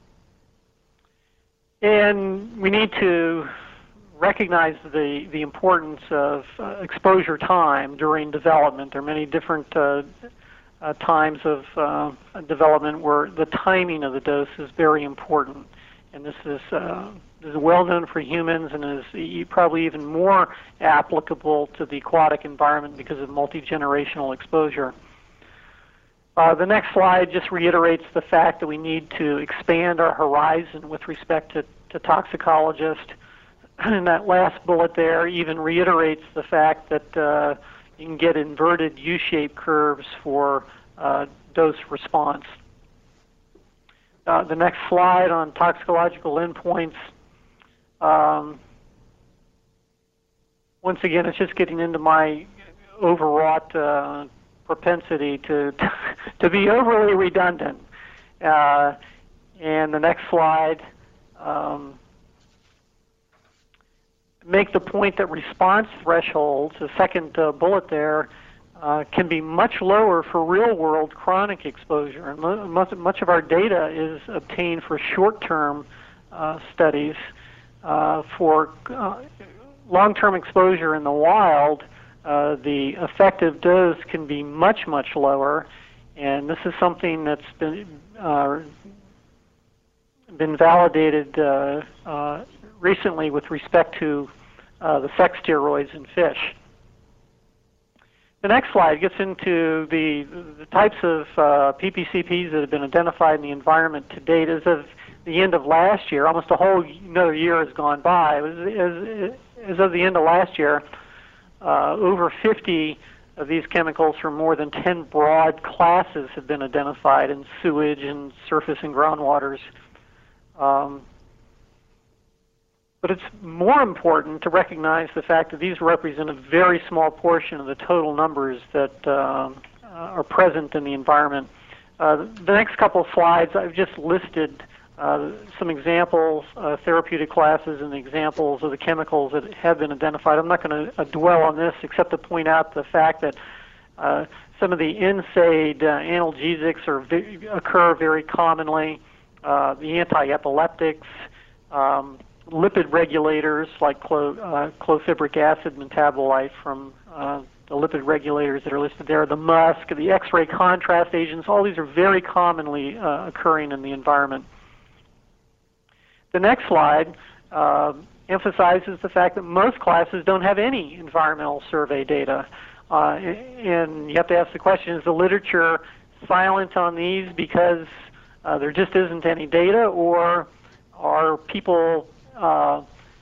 And we need to recognize the, the importance of uh, exposure time during development. There are many different uh, Uh, times of uh, development where the timing of the dose is very important, and this is, uh, this is well known for humans and is e probably even more applicable to the aquatic environment because of multi-generational exposure. Uh, the next slide just reiterates the fact that we need to expand our horizon with respect to to toxicologists. And that last bullet there even reiterates the fact that uh, you can get inverted U-shaped curves for uh, dose response. Uh, the next slide on toxicological endpoints. Um, once again, it's just getting into my overwrought uh, propensity to, to to be overly redundant. Uh, and the next slide. Um, make the point that response thresholds, the second uh, bullet there, uh, can be much lower for real-world chronic exposure. And much, much of our data is obtained for short-term uh, studies. Uh, for uh, long-term exposure in the wild, uh, the effective dose can be much, much lower. And this is something that's been uh, been validated uh, uh, recently with respect to uh, the sex steroids in fish. The next slide gets into the, the types of uh, P P C Ps that have been identified in the environment to date. As of the end of last year, almost a whole another year has gone by. As, as, as of the end of last year, uh, over fifty of these chemicals from more than ten broad classes have been identified in sewage and surface and groundwaters. Um, but it's more important to recognize the fact that these represent a very small portion of the total numbers that uh, are present in the environment. Uh, the next couple of slides, I've just listed uh, some examples, uh, therapeutic classes and examples of the chemicals that have been identified. I'm not going to uh, dwell on this except to point out the fact that uh, some of the N SAID uh, analgesics are v occur very commonly. Uh, the anti-epileptics, um, lipid regulators like clo uh, clofibric acid metabolite from uh, the lipid regulators that are listed there, the musk, the X-ray contrast agents, all these are very commonly uh, occurring in the environment. The next slide uh, emphasizes the fact that most classes don't have any environmental survey data. Uh, and you have to ask the question, is the literature silent on these because Uh, there just isn't any data, or are people uh,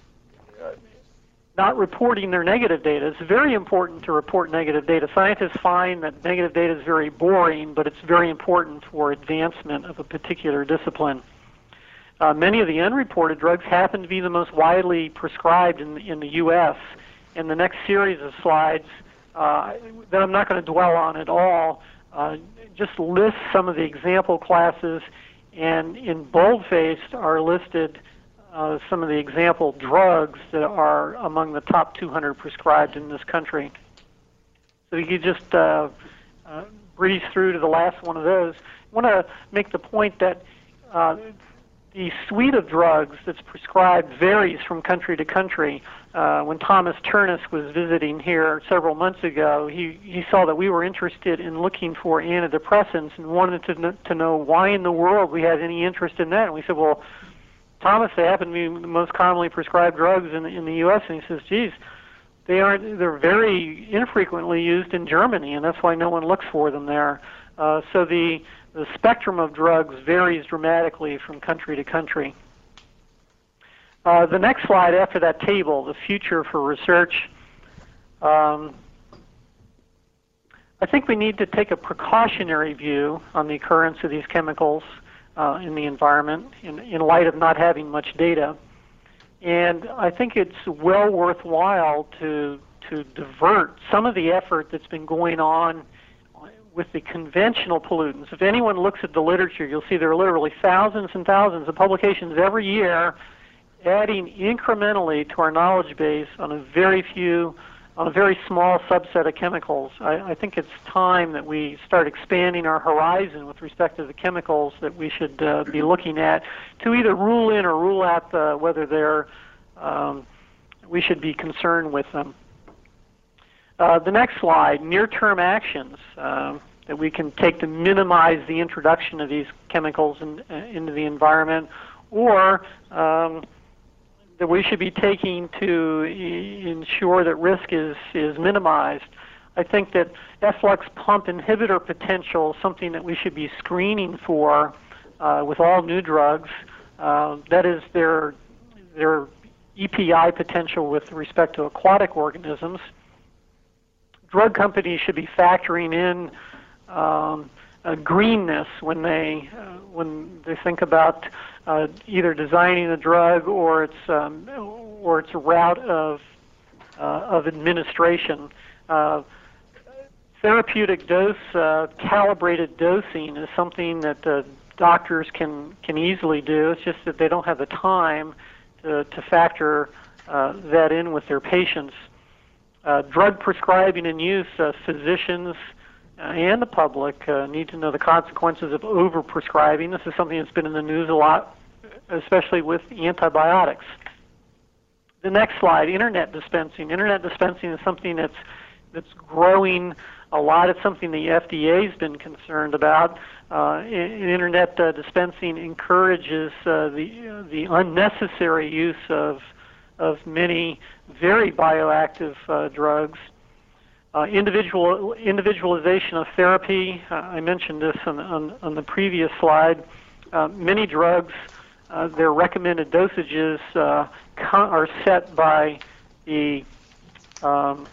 not reporting their negative data? It's very important to report negative data. Scientists find that negative data is very boring, but it's very important for advancement of a particular discipline. Uh, many of the unreported drugs happen to be the most widely prescribed in, in the U S And the next series of slides uh, that I'm not going to dwell on at all uh, just list some of the example classes, and in bold-faced are listed uh, some of the example drugs that are among the top two hundred prescribed in this country. So you could just uh, uh, breeze through to the last one of those. I want to make the point that uh, the suite of drugs that's prescribed varies from country to country. Uh, when Thomas Turnus was visiting here several months ago, he, he saw that we were interested in looking for antidepressants and wanted to, kn to know why in the world we had any interest in that. And we said, well, Thomas, they happen to be the most commonly prescribed drugs in, in the U S And he says, geez, they aren't, they're very infrequently used in Germany, and that's why no one looks for them there. Uh, so the, the spectrum of drugs varies dramatically from country to country. Uh, the next slide after that table, the future for research. Um, I think we need to take a precautionary view on the occurrence of these chemicals uh, in the environment in, in light of not having much data. And I think it's well worthwhile to, to divert some of the effort that's been going on with the conventional pollutants. If anyone looks at the literature, you'll see there are literally thousands and thousands of publications every year adding incrementally to our knowledge base on a very few, on a very small subset of chemicals. I, I think it's time that we start expanding our horizon with respect to the chemicals that we should uh, be looking at to either rule in or rule out the, whether they're, um, we should be concerned with them. Uh, the next slide, near-term actions uh, that we can take to minimize the introduction of these chemicals in, uh, into the environment, or um, that we should be taking to e ensure that risk is, is minimized. I think that efflux pump inhibitor potential is something that we should be screening for uh, with all new drugs. Uh, that is, there their E P I potential with respect to aquatic organisms. Drug companies should be factoring in um, uh, greenness when they uh, when they think about uh, either designing the drug or its um, or its route of uh, of administration. Uh, therapeutic dose, uh, calibrated dosing is something that uh, doctors can can easily do. It's just that they don't have the time to, to factor uh, that in with their patients. Uh, drug prescribing and use, uh, physicians uh, and the public uh, need to know the consequences of overprescribing. This is something that's been in the news a lot, especially with antibiotics. The next slide, internet dispensing. Internet dispensing is something that's that's growing a lot. It's something the F D A has been concerned about. Uh, internet uh, dispensing encourages uh, the uh, the unnecessary use of of many very bioactive uh, drugs. Uh, individual individualization of therapy. Uh, I mentioned this on, on, on the previous slide. Uh, many drugs, uh, their recommended dosages uh, are set by the um,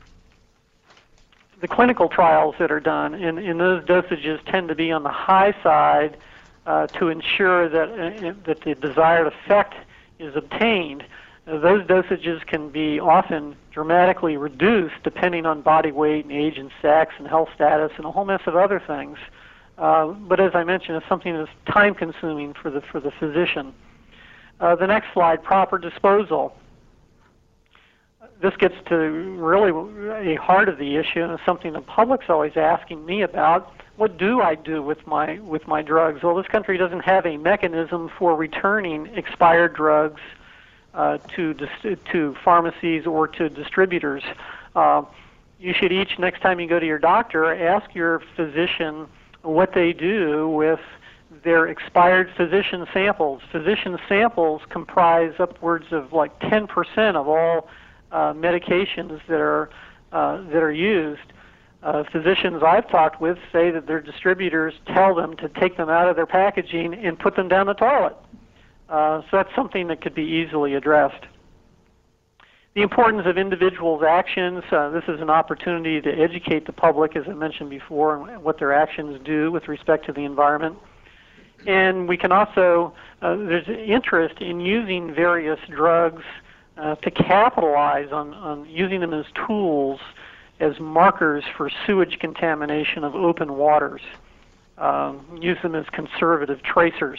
the clinical trials that are done, and, and those dosages tend to be on the high side uh, to ensure that uh, that the desired effect is obtained. Uh, those dosages can be often dramatically reduced depending on body weight and age and sex and health status and a whole mess of other things. Uh, but as I mentioned, it's something that's time-consuming for the for the physician. Uh, the next slide, proper disposal. This gets to really a heart of the issue, and it's something the public's always asking me about. What do I do with my with my drugs? Well, this country doesn't have a mechanism for returning expired drugs uh, to to pharmacies or to distributors. Uh, you should each, next time you go to your doctor, ask your physician what they do with their expired physician samples. Physician samples comprise upwards of like ten percent of all Uh, medications that are uh, that are used. Uh, physicians I've talked with say that their distributors tell them to take them out of their packaging and put them down the toilet. Uh, so that's something that could be easily addressed. The importance of individuals' actions. Uh, this is an opportunity to educate the public, as I mentioned before, on what their actions do with respect to the environment. And we can also, uh, there's interest in using various drugs Uh, to capitalize on, on using them as tools, as markers for sewage contamination of open waters. Um, use them as conservative tracers.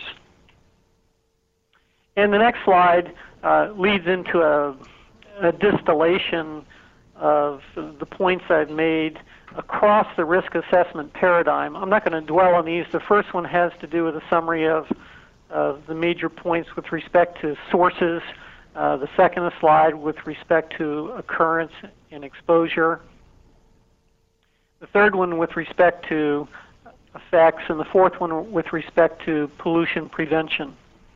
And the next slide uh, leads into a, a distillation of the points I've made across the risk assessment paradigm. I'm not going to dwell on these. The first one has to do with a summary of, of the major points with respect to sources. Uh, the second slide with respect to occurrence and exposure. The third one with respect to effects, and the fourth one with respect to pollution prevention.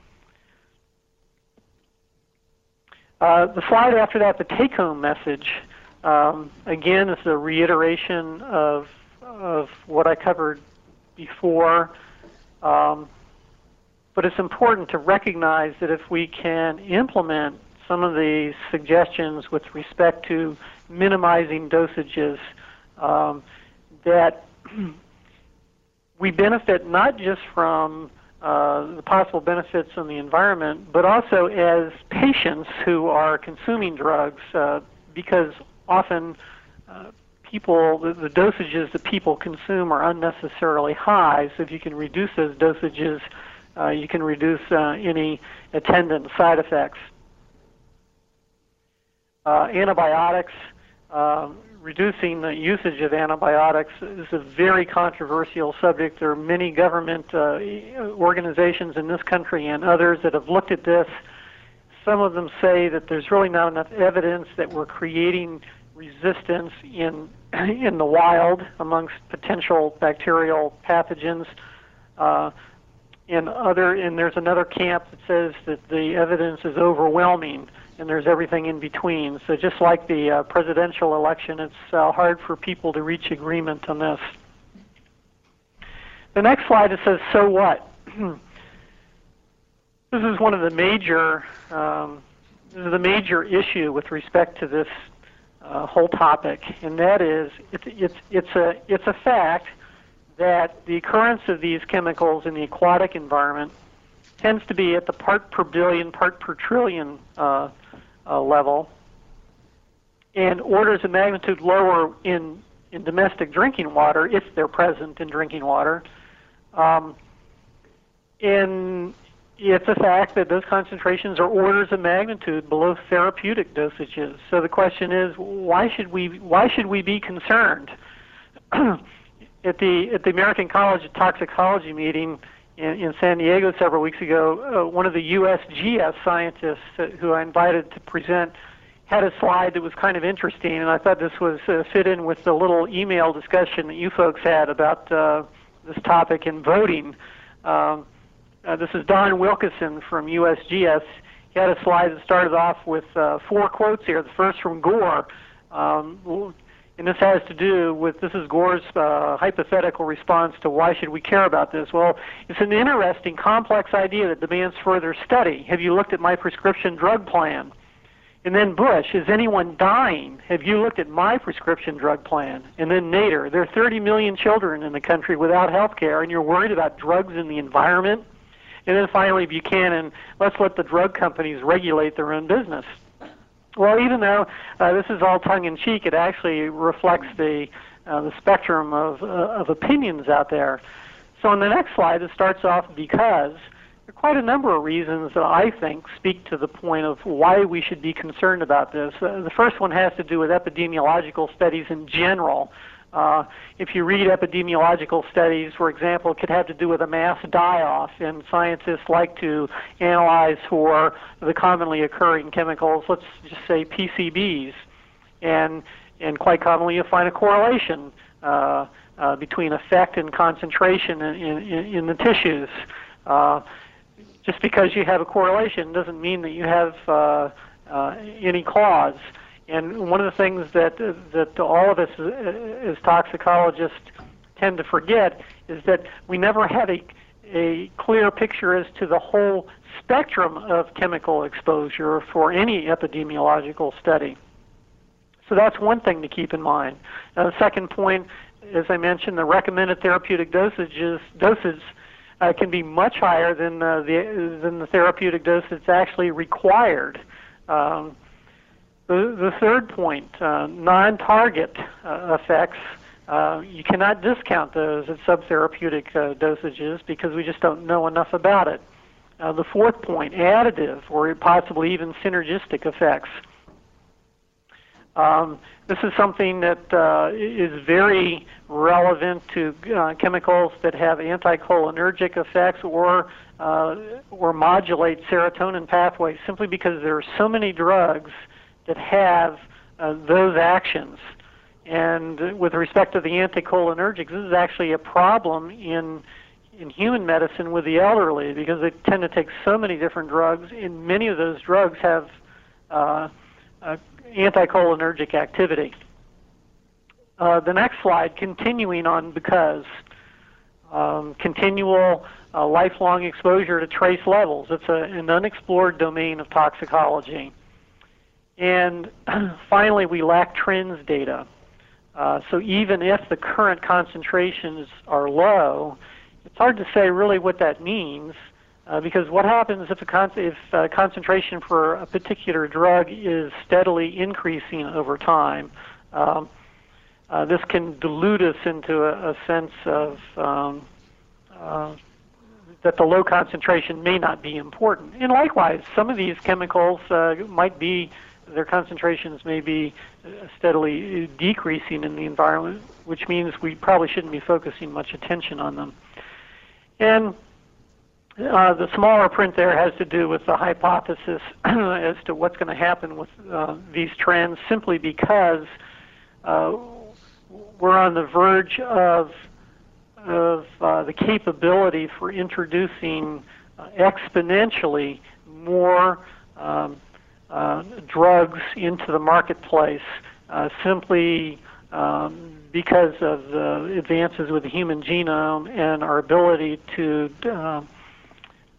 Uh, the slide after that, the take-home message, um, again, is a reiteration of, of what I covered before. Um, But it's important to recognize that if we can implement some of the suggestions with respect to minimizing dosages, um, that we benefit not just from uh, the possible benefits on the environment, but also as patients who are consuming drugs, uh, because often uh, people, the, the dosages that people consume are unnecessarily high, so if you can reduce those dosages, Uh, you can reduce uh, any attendant side effects. Uh, antibiotics, uh, reducing the usage of antibiotics is a very controversial subject. There are many government uh, organizations in this country and others that have looked at this. Some of them say that there's really not enough evidence that we're creating resistance in, in the wild amongst potential bacterial pathogens. Uh, And other, and there's another camp that says that the evidence is overwhelming, and there's everything in between. So just like the uh, presidential election, it's uh, hard for people to reach agreement on this. The next slide, it says, so what? This is one of the major, um, this is the major issue with respect to this uh, whole topic, and that is it's it's it's a it's a fact that the occurrence of these chemicals in the aquatic environment tends to be at the part per billion, part per trillion uh, uh, level, and orders of magnitude lower in in domestic drinking water if they're present in drinking water. Um, and it's a fact that those concentrations are orders of magnitude below therapeutic dosages. So the question is, why should we why should we be concerned? at the at the American College of Toxicology meeting in, in San Diego several weeks ago, uh, one of the U S G S scientists uh, who I invited to present had a slide that was kind of interesting, and I thought this was uh, fit in with the little email discussion that you folks had about uh, this topic in voting. Um, Uh, this is Don Wilkeson from U S G S. He had a slide that started off with uh, four quotes here. The first from Gore, um, and this has to do with, this is Gore's uh, hypothetical response to why should we care about this. Well, it's an interesting, complex idea that demands further study. Have you looked at my prescription drug plan? And then Bush, is anyone dying? Have you looked at my prescription drug plan? And then Nader, there are thirty million children in the country without health care, and you're worried about drugs in the environment? And then finally, Buchanan, let's let the drug companies regulate their own business. Well, even though uh, this is all tongue-in-cheek, it actually reflects the uh, the spectrum of, uh, of opinions out there. So on the next slide, it starts off because there are quite a number of reasons that I think speak to the point of why we should be concerned about this. Uh, the first one has to do with epidemiological studies in general. Uh, if you read epidemiological studies, for example, it could have to do with a mass die-off, and scientists like to analyze for the commonly occurring chemicals, let's just say P C Bs, and and quite commonly you'll find a correlation uh, uh, between effect and concentration in, in, in the tissues. Uh, just because you have a correlation doesn't mean that you have uh, uh, any cause. And one of the things that that all of us as toxicologists tend to forget is that we never have a, a clear picture as to the whole spectrum of chemical exposure for any epidemiological study. So that's one thing to keep in mind. Now, the second point, as I mentioned, the recommended therapeutic dosages doses uh, can be much higher than uh, the than the therapeutic dose that's actually required. Um, The, the third point, uh, non-target uh, effects, uh, you cannot discount those at subtherapeutic uh, dosages because we just don't know enough about it. Uh, the fourth point, additive or possibly even synergistic effects. Um, this is something that uh, is very relevant to uh, chemicals that have anticholinergic effects or uh, or modulate serotonin pathways, simply because there are so many drugs that have uh, those actions. And with respect to the anticholinergics, this is actually a problem in in human medicine with the elderly because they tend to take so many different drugs, and many of those drugs have uh, uh, anticholinergic activity. Uh, the next slide, continuing on because um, continual uh, lifelong exposure to trace levels. It's a, an unexplored domain of toxicology. And finally, we lack trends data. Uh, so even if the current concentrations are low, it's hard to say really what that means uh, because what happens if a con if uh, concentration for a particular drug is steadily increasing over time? Um, uh, this can dilute us into a, a sense of um, uh, that the low concentration may not be important. And likewise, some of these chemicals uh, might be their concentrations may be steadily decreasing in the environment, which means we probably shouldn't be focusing much attention on them. And uh, the smaller print there has to do with the hypothesis as to what's going to happen with uh, these trends, simply because uh, we're on the verge of, of uh, the capability for introducing uh, exponentially more um, Uh, drugs into the marketplace uh, simply um, because of the advances with the human genome and our ability to uh, to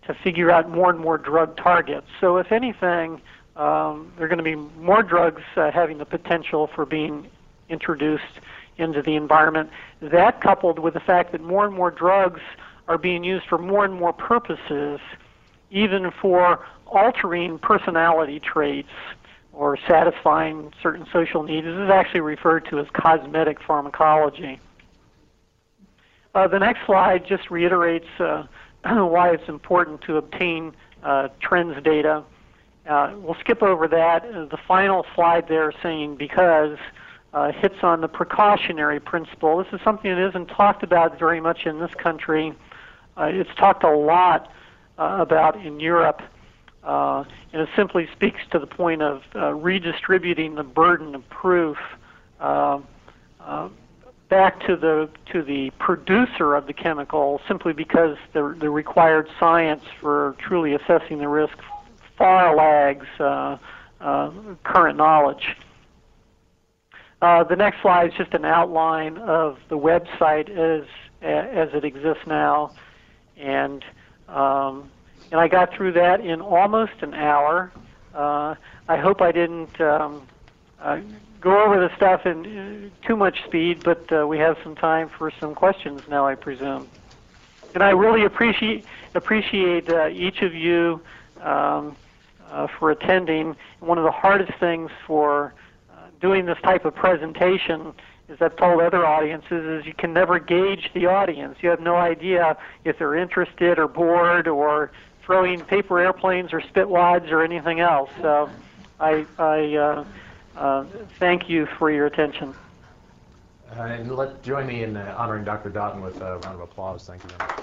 to figure out more and more drug targets. So if anything, um, there are going to be more drugs uh, having the potential for being introduced into the environment. That, coupled with the fact that more and more drugs are being used for more and more purposes, even for altering personality traits or satisfying certain social needs. This is actually referred to as cosmetic pharmacology. Uh, the next slide just reiterates uh, why it's important to obtain uh, trends data. Uh, we'll skip over that. Uh, the final slide there saying because uh, hits on the precautionary principle. This is something that isn't talked about very much in this country. Uh, it's talked a lot uh, about in Europe, uh, and it simply speaks to the point of uh, redistributing the burden of proof uh, uh, back to the to the producer of the chemical, simply because the the required science for truly assessing the risk far lags uh, uh, current knowledge. Uh, the next slide is just an outline of the website as as it exists now, and um, and I got through that in almost an hour. Uh, I hope I didn't um, uh, go over the stuff in uh, too much speed, but uh, we have some time for some questions now, I presume. And I really appreciate appreciate uh, each of you um, uh, for attending. One of the hardest things for doing this type of presentation, as I've told other audiences, is you can never gauge the audience. You have no idea if they're interested or bored or throwing paper airplanes or spit wads or anything else. So I, I uh, uh, thank you for your attention. Uh, and let join me in uh, honoring Doctor Doughton with a round of applause. Thank you very much.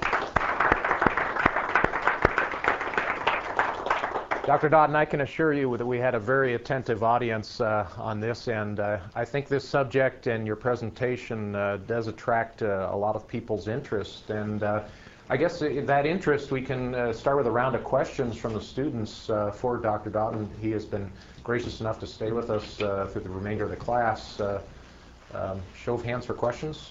Doctor Doughton, I can assure you that we had a very attentive audience uh, on this, and uh, I think this subject and your presentation uh, does attract uh, a lot of people's interest. And uh, I guess that interest, we can uh, start with a round of questions from the students uh, for Doctor Doughton. He has been gracious enough to stay with us uh, through the remainder of the class. Uh, um, show of hands for questions.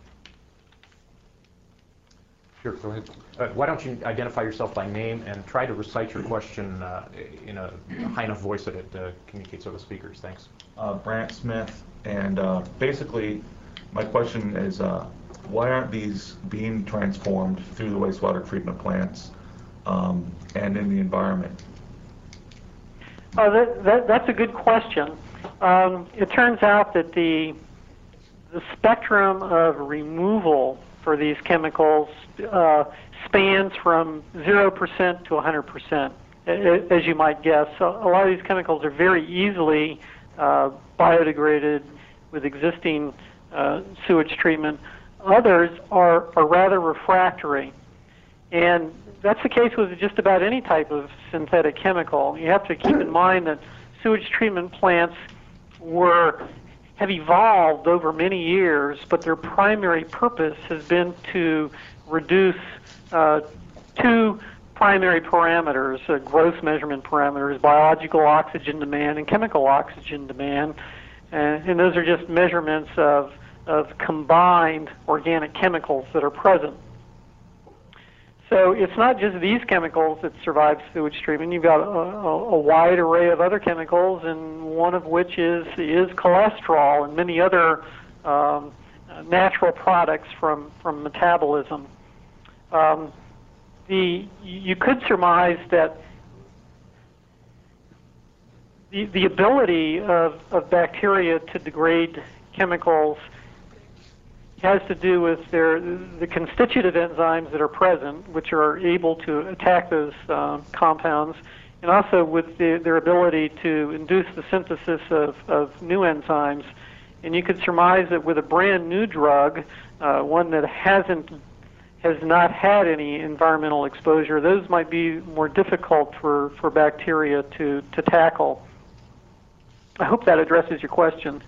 Sure, go ahead. Uh, why don't you identify yourself by name and try to recite your question uh, in a high enough voice that it uh, communicates with the speakers. Thanks. Uh, Brant Smith, and uh, basically my question is uh, why aren't these being transformed through the wastewater treatment plants um, and in the environment? Oh, that, that, that's a good question. Um, it turns out that the, the spectrum of removal for these chemicals uh, spans from zero percent to one hundred percent, as you might guess. So a lot of these chemicals are very easily uh, biodegraded with existing uh, sewage treatment. Others are, are rather refractory. And that's the case with just about any type of synthetic chemical. You have to keep in mind that sewage treatment plants were have evolved over many years, but their primary purpose has been to reduce uh, two primary parameters, uh, gross measurement parameters, biological oxygen demand and chemical oxygen demand. And, and those are just measurements of, of combined organic chemicals that are present. So it's not just these chemicals that survive sewage treatment. You've got a, a, a wide array of other chemicals, and one of which is is cholesterol and many other um, natural products from from metabolism. Um, the you could surmise that the the ability of of bacteria to degrade chemicals has to do with their the constitutive enzymes that are present, which are able to attack those uh, compounds, and also with the, their ability to induce the synthesis of, of new enzymes. And you could surmise that with a brand new drug, uh, one that hasn't has not had any environmental exposure, those might be more difficult for, for bacteria to, to tackle. I hope that addresses your question.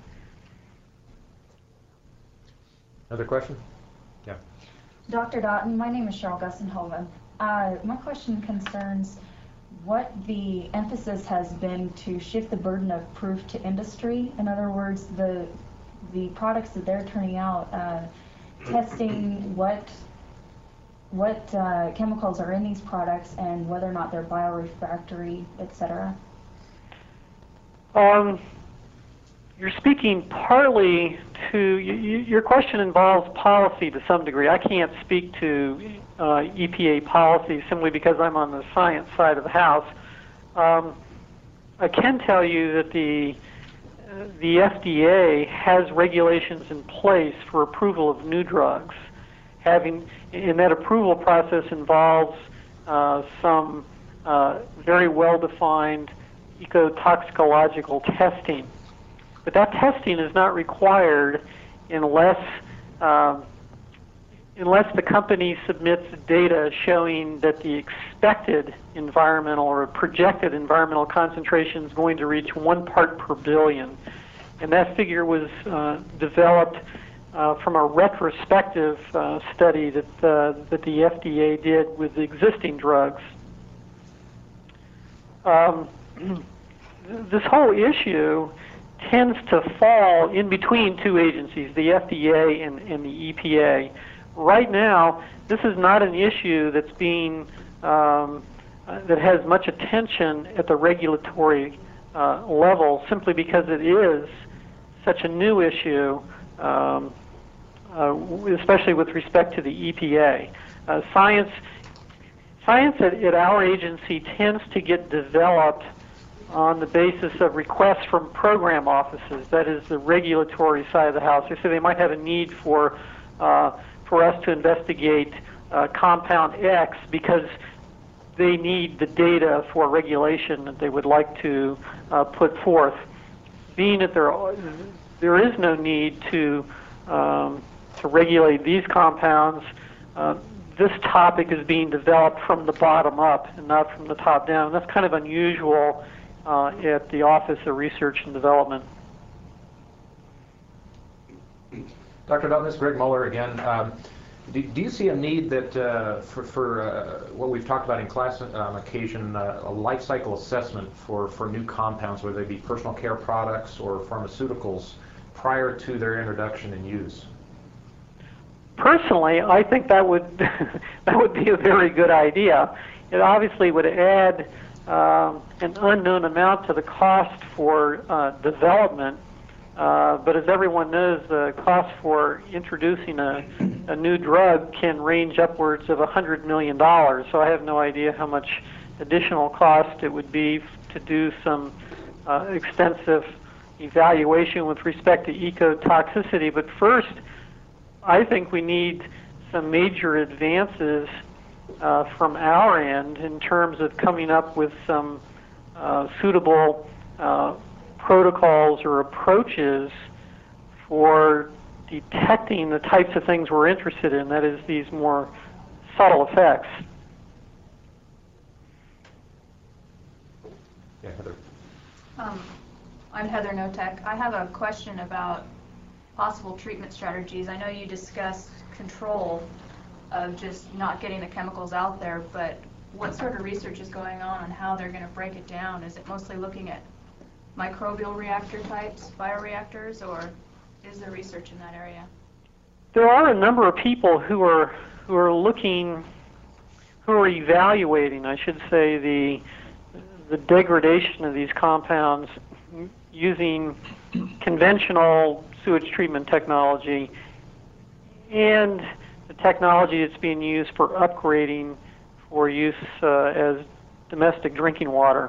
Another question? Yeah. Doctor Doughton, my name is Cheryl Gussenhoven. Uh, my question concerns what the emphasis has been to shift the burden of proof to industry. In other words, the the products that they're turning out, uh, testing what what uh, chemicals are in these products and whether or not they're biorefractory, et cetera? Um, you're speaking partly to, you, you, your question involves policy to some degree. I can't speak to uh, E P A policy simply because I'm on the science side of the house. Um, I can tell you that the uh, the F D A has regulations in place for approval of new drugs. Having, and that approval process involves uh, some uh, very well-defined ecotoxicological testing. But that testing is not required unless um, unless the company submits data showing that the expected environmental or projected environmental concentration is going to reach one part per billion. And that figure was uh, developed uh, from a retrospective uh, study that, uh, that the F D A did with existing drugs. Um, this whole issue tends to fall in between two agencies, the F D A and, and the E P A. Right now, this is not an issue that's being um, uh, that has much attention at the regulatory uh, level, simply because it is such a new issue, um, uh, especially with respect to the E P A. Uh, science, science at, at our agency tends to get developed on the basis of requests from program offices, that is the regulatory side of the house. They say they might have a need for uh, for us to investigate uh, compound X because they need the data for regulation that they would like to uh, put forth. Being that there there is no need to um, to regulate these compounds, uh, this topic is being developed from the bottom up and not from the top down. That's kind of unusual uh, at the Office of Research and Development. Doctor Dalton, this is Greg Muller again. Um, do, do you see a need that uh, for, for uh, what we've talked about in class on occasion, uh, a life cycle assessment for, for new compounds, whether they be personal care products or pharmaceuticals, prior to their introduction and use? Personally, I think that would that would be a very good idea. It obviously would add um, an unknown amount to the cost for uh, development. Uh, but as everyone knows, the cost for introducing a, a new drug can range upwards of one hundred million dollars. So I have no idea how much additional cost it would be to do some uh, extensive evaluation with respect to ecotoxicity. But first, I think we need some major advances uh, from our end in terms of coming up with some uh, suitable uh, protocols or approaches for detecting the types of things we're interested in, that is, these more subtle effects. Yeah, Heather. Um, I'm Heather Notek. I have a question about possible treatment strategies. I know you discussed control of just not getting the chemicals out there, but what sort of research is going on on how they're going to break it down? Is it mostly looking at microbial reactor types, bioreactors, or is there research in that area? There are a number of people who are who are looking, who are evaluating, I should say, the the degradation of these compounds using conventional sewage treatment technology and the technology that's being used for upgrading for use uh, as domestic drinking water.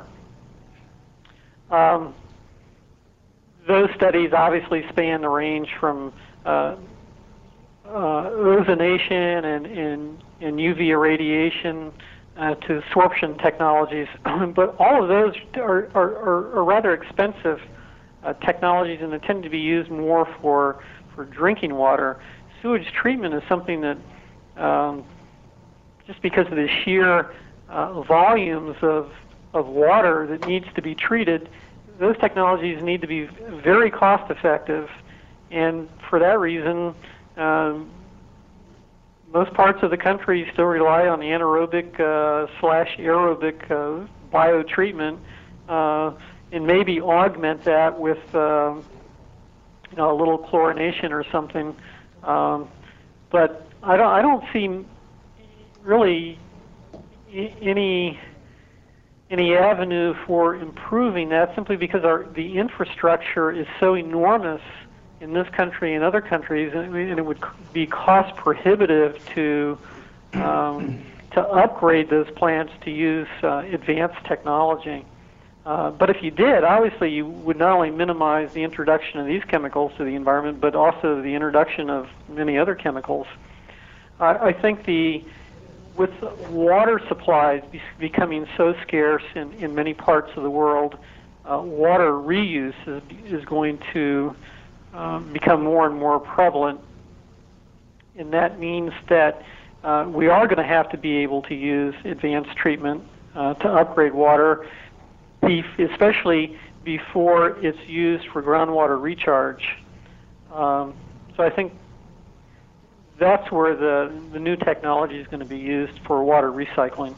Um, those studies obviously span the range from uh, uh, ozonation and, and, and U V irradiation uh, to sorption technologies, but all of those are, are, are, are rather expensive uh, technologies, and they tend to be used more for, for drinking water. Sewage treatment is something that, um, just because of the sheer uh, volumes of of water that needs to be treated, those technologies need to be very cost effective, and for that reason, um, most parts of the country still rely on anaerobic uh, slash aerobic uh, biotreatment, uh, and maybe augment that with uh, you know, a little chlorination or something. Um, but I don't, I don't see really I- any any avenue for improving that, simply because our the infrastructure is so enormous in this country and other countries, and it would be cost prohibitive to um, to upgrade those plants to use uh, advanced technology. Uh, but if you did, obviously you would not only minimize the introduction of these chemicals to the environment, but also the introduction of many other chemicals. I, I think the with water supplies be becoming so scarce in, in many parts of the world, uh, water reuse is, is going to um, become more and more prevalent. And that means that uh, we are going to have to be able to use advanced treatment uh, to upgrade water, especially before it's used for groundwater recharge. Um, so I think that's where the, the new technology is going to be used for water recycling.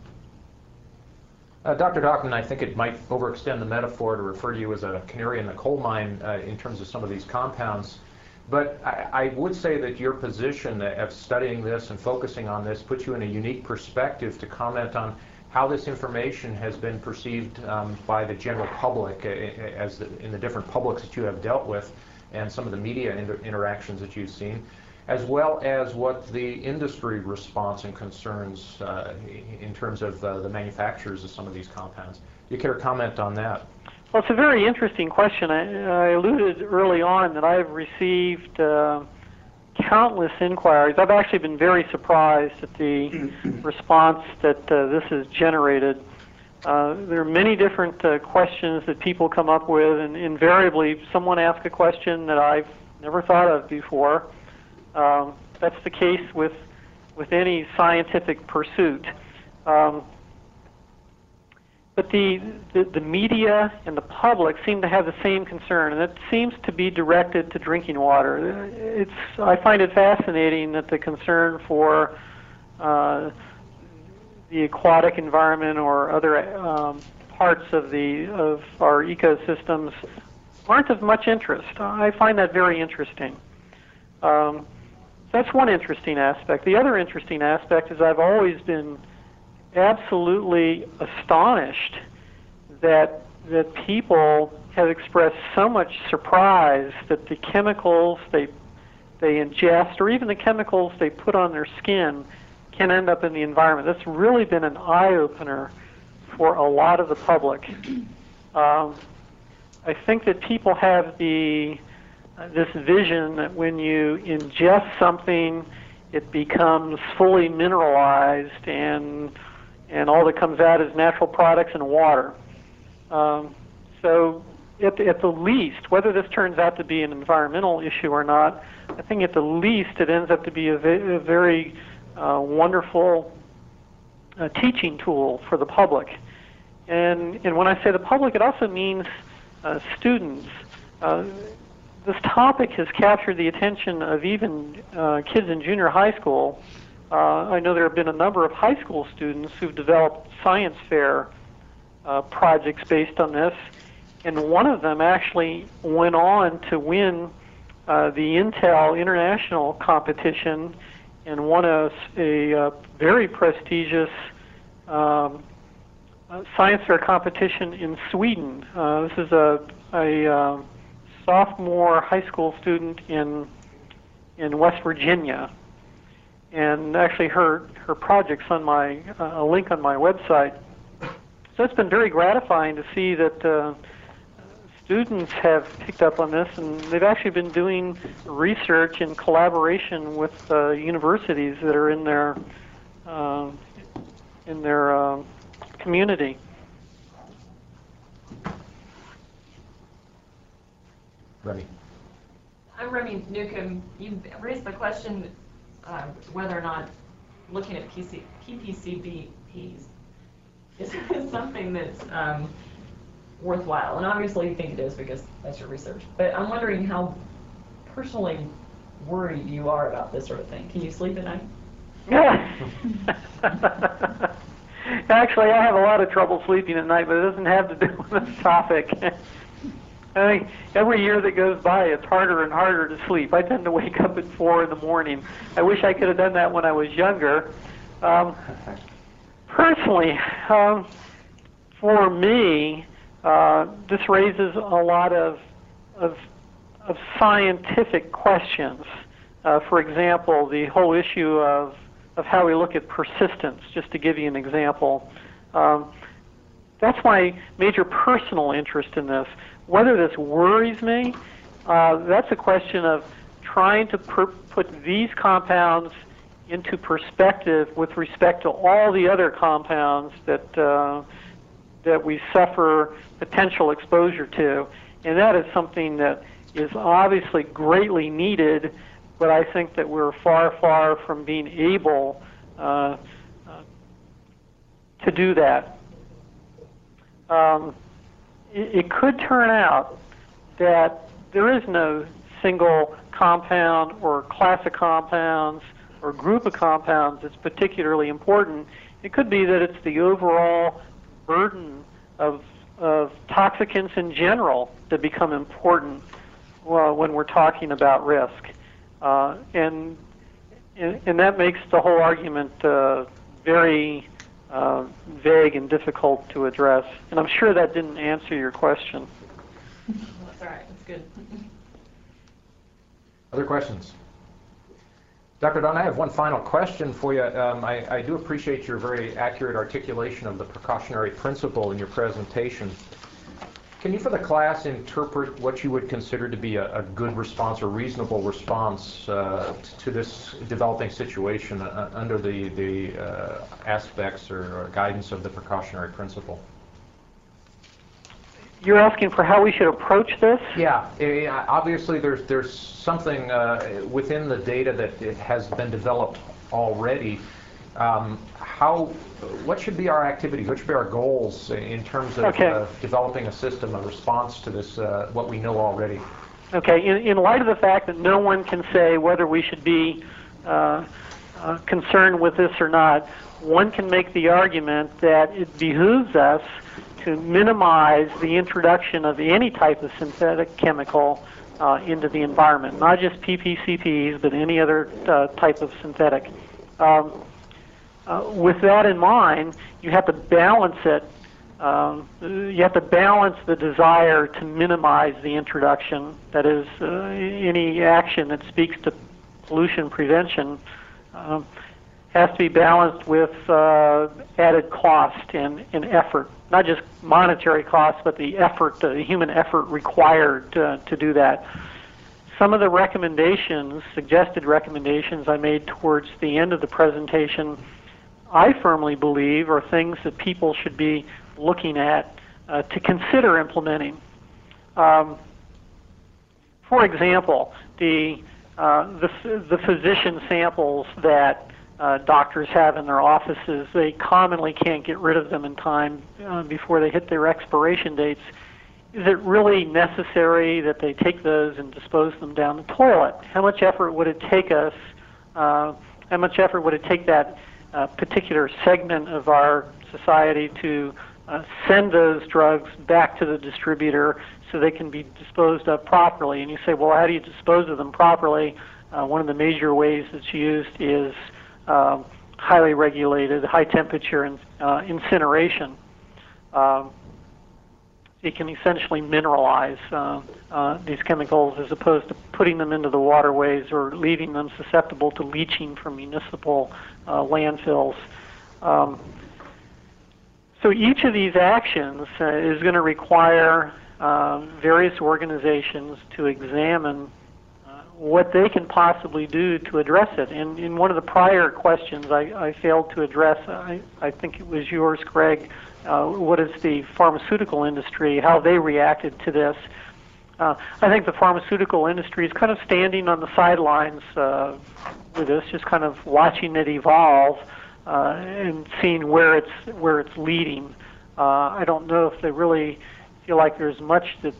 Uh, Doctor Dockman, I think it might overextend the metaphor to refer to you as a canary in the coal mine uh, in terms of some of these compounds. But I, I would say that your position of studying this and focusing on this puts you in a unique perspective to comment on how this information has been perceived um, by the general public uh, as the, in the different publics that you have dealt with and some of the media inter interactions that you've seen, as well as what the industry response and concerns uh, in terms of uh, the manufacturers of some of these compounds. Do you care to comment on that? Well, it's a very interesting question. I, I alluded early on that I've received uh, countless inquiries. I've actually been very surprised at the response that uh, this has generated. Uh, there are many different uh, questions that people come up with, and invariably someone asks a question that I've never thought of before. Um, that's the case with with any scientific pursuit. Um, but the, the the media and the public seem to have the same concern, and it seems to be directed to drinking water. It's I find it fascinating that the concern for uh, the aquatic environment or other um, parts of the of our ecosystems aren't of much interest. I find that very interesting. Um, That's one interesting aspect. The other interesting aspect is I've always been absolutely astonished that that people have expressed so much surprise that the chemicals they they ingest, or even the chemicals they put on their skin, can end up in the environment. That's really been an eye-opener for a lot of the public. Um, I think that people have the Uh, this vision that when you ingest something, it becomes fully mineralized, and and all that comes out is natural products and water. Um, so at the, at the least, whether this turns out to be an environmental issue or not, I think at the least it ends up to be a, ve a very uh, wonderful uh, teaching tool for the public. And, and when I say the public, it also means uh, students. Uh, This topic has captured the attention of even uh, kids in junior high school. Uh, I know there have been a number of high school students who've developed science fair uh, projects based on this, and one of them actually went on to win uh, the Intel International competition and won a, a, a very prestigious um, uh, science fair competition in Sweden. Uh, this is a, a uh, sophomore high school student in in West Virginia, and actually her her project's on my uh, a link on my website. So it's been very gratifying to see that uh, students have picked up on this, and they've actually been doing research in collaboration with uh, universities that are in their uh, in their uh, community. Remy. I'm Remy Newcomb. You raised the question uh, whether or not looking at P C, P P C B Ps is, is something that's um, worthwhile. And obviously you think it is because that's your research. But I'm wondering how personally worried you are about this sort of thing. Can you sleep at night? Actually, I have a lot of trouble sleeping at night, but it doesn't have to do with this topic. I think every year that goes by, it's harder and harder to sleep. I tend to wake up at four in the morning. I wish I could have done that when I was younger, Um, personally, um, for me, uh, this raises a lot of, of, of scientific questions. Uh, for example, the whole issue of, of how we look at persistence, just to give you an example. Um, that's my major personal interest in this. Whether this worries me, uh, that's a question of trying to per put these compounds into perspective with respect to all the other compounds that, uh, that we suffer potential exposure to. And that is something that is obviously greatly needed, but I think that we're far, far from being able uh, uh, to do that. Um, it, it could turn out that there is no single compound or class of compounds or group of compounds that's particularly important. It could be that it's the overall burden of, of toxicants in general that become important well, when we're talking about risk. Uh, and, and that makes the whole argument uh, very uh, vague and difficult to address. And I'm sure that didn't answer your question. That's all right. That's good. Other questions? Doctor Dunn, I have one final question for you. Um, I, I do appreciate your very accurate articulation of the precautionary principle in your presentation. Can you, for the class, interpret what you would consider to be a, a good response or reasonable response uh, to this developing situation uh, under the, the uh, aspects or, or guidance of the precautionary principle? You're asking for how we should approach this? Yeah, eh, obviously there's there's something uh, within the data that it has been developed already. Um, how, what should be our activities? What should be our goals in terms of okay. uh, developing a system, a response to this, uh, what we know already? Okay, in, in light of the fact that no one can say whether we should be uh, uh, concerned with this or not, one can make the argument that it behooves us to minimize the introduction of any type of synthetic chemical uh, into the environment, not just P P C Ps, but any other uh, type of synthetic. Um, uh, with that in mind, you have to balance it. Um, you have to balance the desire to minimize the introduction, that is, uh, any action that speaks to pollution prevention um, has to be balanced with uh, added cost and, and effort. Not just monetary costs, but the effort, the human effort required uh, to do that. Some of the recommendations, suggested recommendations I made towards the end of the presentation, I firmly believe are things that people should be looking at uh, to consider implementing. Um, for example, the, uh, the, the physician samples that Uh, doctors have in their offices, they commonly can't get rid of them in time uh, before they hit their expiration dates. Is it really necessary that they take those and dispose them down the toilet? How much effort would it take us, uh, how much effort would it take that uh, particular segment of our society to uh, send those drugs back to the distributor so they can be disposed of properly? And you say, well, how do you dispose of them properly? Uh, one of the major ways that's used is Um, highly regulated, high temperature in, uh, incineration. Um, it can essentially mineralize uh, uh, these chemicals as opposed to putting them into the waterways or leaving them susceptible to leaching from municipal uh, landfills. Um, so each of these actions uh, is going to require uh, various organizations to examine what they can possibly do to address it. And in one of the prior questions I, I failed to address, I, I think it was yours, Greg, uh, what is the pharmaceutical industry, how they reacted to this. Uh, I think the pharmaceutical industry is kind of standing on the sidelines uh, with this, just kind of watching it evolve uh, and seeing where it's, where it's leading. Uh, I don't know if they really feel like there's much that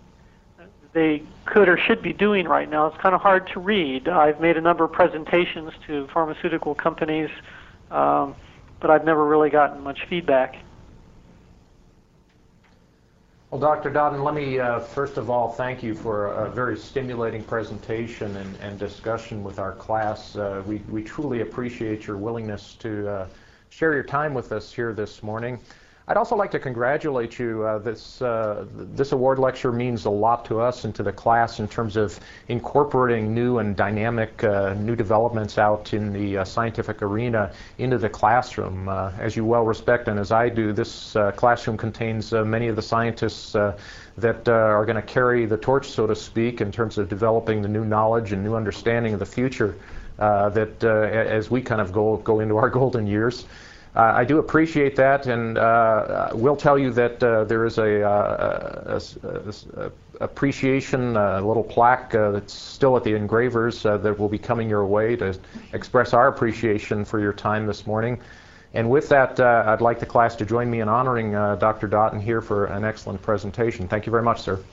they could or should be doing right now. It's kind of hard to read. I've made a number of presentations to pharmaceutical companies, um, but I've never really gotten much feedback. Well, Doctor Dodden, let me uh, first of all thank you for a very stimulating presentation and, and discussion with our class. Uh, we, we truly appreciate your willingness to uh, share your time with us here this morning. I'd also like to congratulate you. Uh, this, uh, this award lecture means a lot to us and to the class in terms of incorporating new and dynamic uh, new developments out in the uh, scientific arena into the classroom. Uh, as you well respect and as I do, this uh, classroom contains uh, many of the scientists uh, that uh, are going to carry the torch, so to speak, in terms of developing the new knowledge and new understanding of the future uh, that uh, as we kind of go, go into our golden years. Uh, I do appreciate that, and uh, will tell you that uh, there is a, uh, a, a, a appreciation, a little plaque uh, that's still at the engravers uh, that will be coming your way to express our appreciation for your time this morning. And with that, uh, I'd like the class to join me in honoring uh, Doctor Dotton here for an excellent presentation. Thank you very much, sir.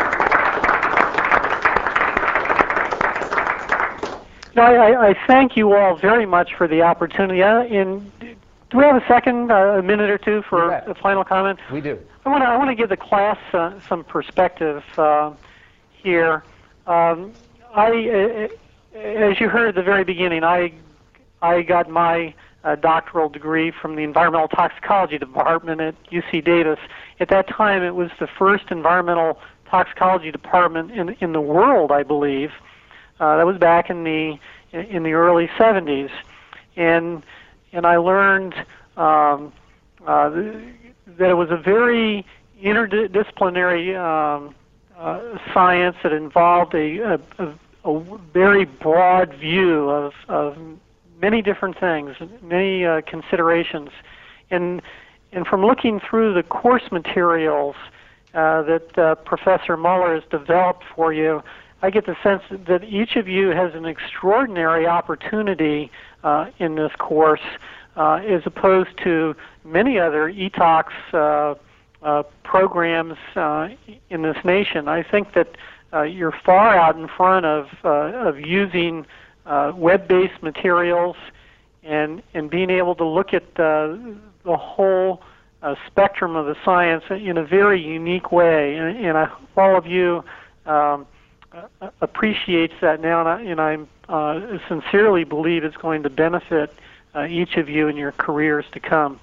No, I, I thank you all very much for the opportunity. Uh, in, do we have a second, uh, a minute or two for a final comment? We do. I want to I want to give the class uh, some perspective uh, here. Um, I, uh, as you heard at the very beginning, I I got my uh, doctoral degree from the Environmental Toxicology Department at U C Davis. At that time, it was the first environmental toxicology department in in the world, I believe. Uh, that was back in the in the early seventies, and and I learned um, uh, that it was a very interdisciplinary um, uh, science that involved a, a, a, a very broad view of, of many different things, many uh, considerations, and and from looking through the course materials uh, that uh, Professor Muller has developed for you, I get the sense that each of you has an extraordinary opportunity uh, in this course, uh, as opposed to many other E TOX uh, uh, programs uh, in this nation. I think that uh, you're far out in front of uh, of using uh, web-based materials and and being able to look at uh, the whole uh, spectrum of the science in a very unique way. And, and I hope all of you Um, Uh, appreciates that now, and I, and I uh, sincerely believe it's going to benefit uh, each of you in your careers to come.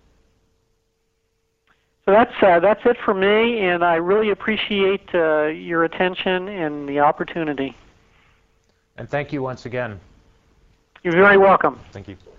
So that's uh, that's it for me, and I really appreciate uh, your attention and the opportunity. And thank you once again. You're very welcome. Thank you.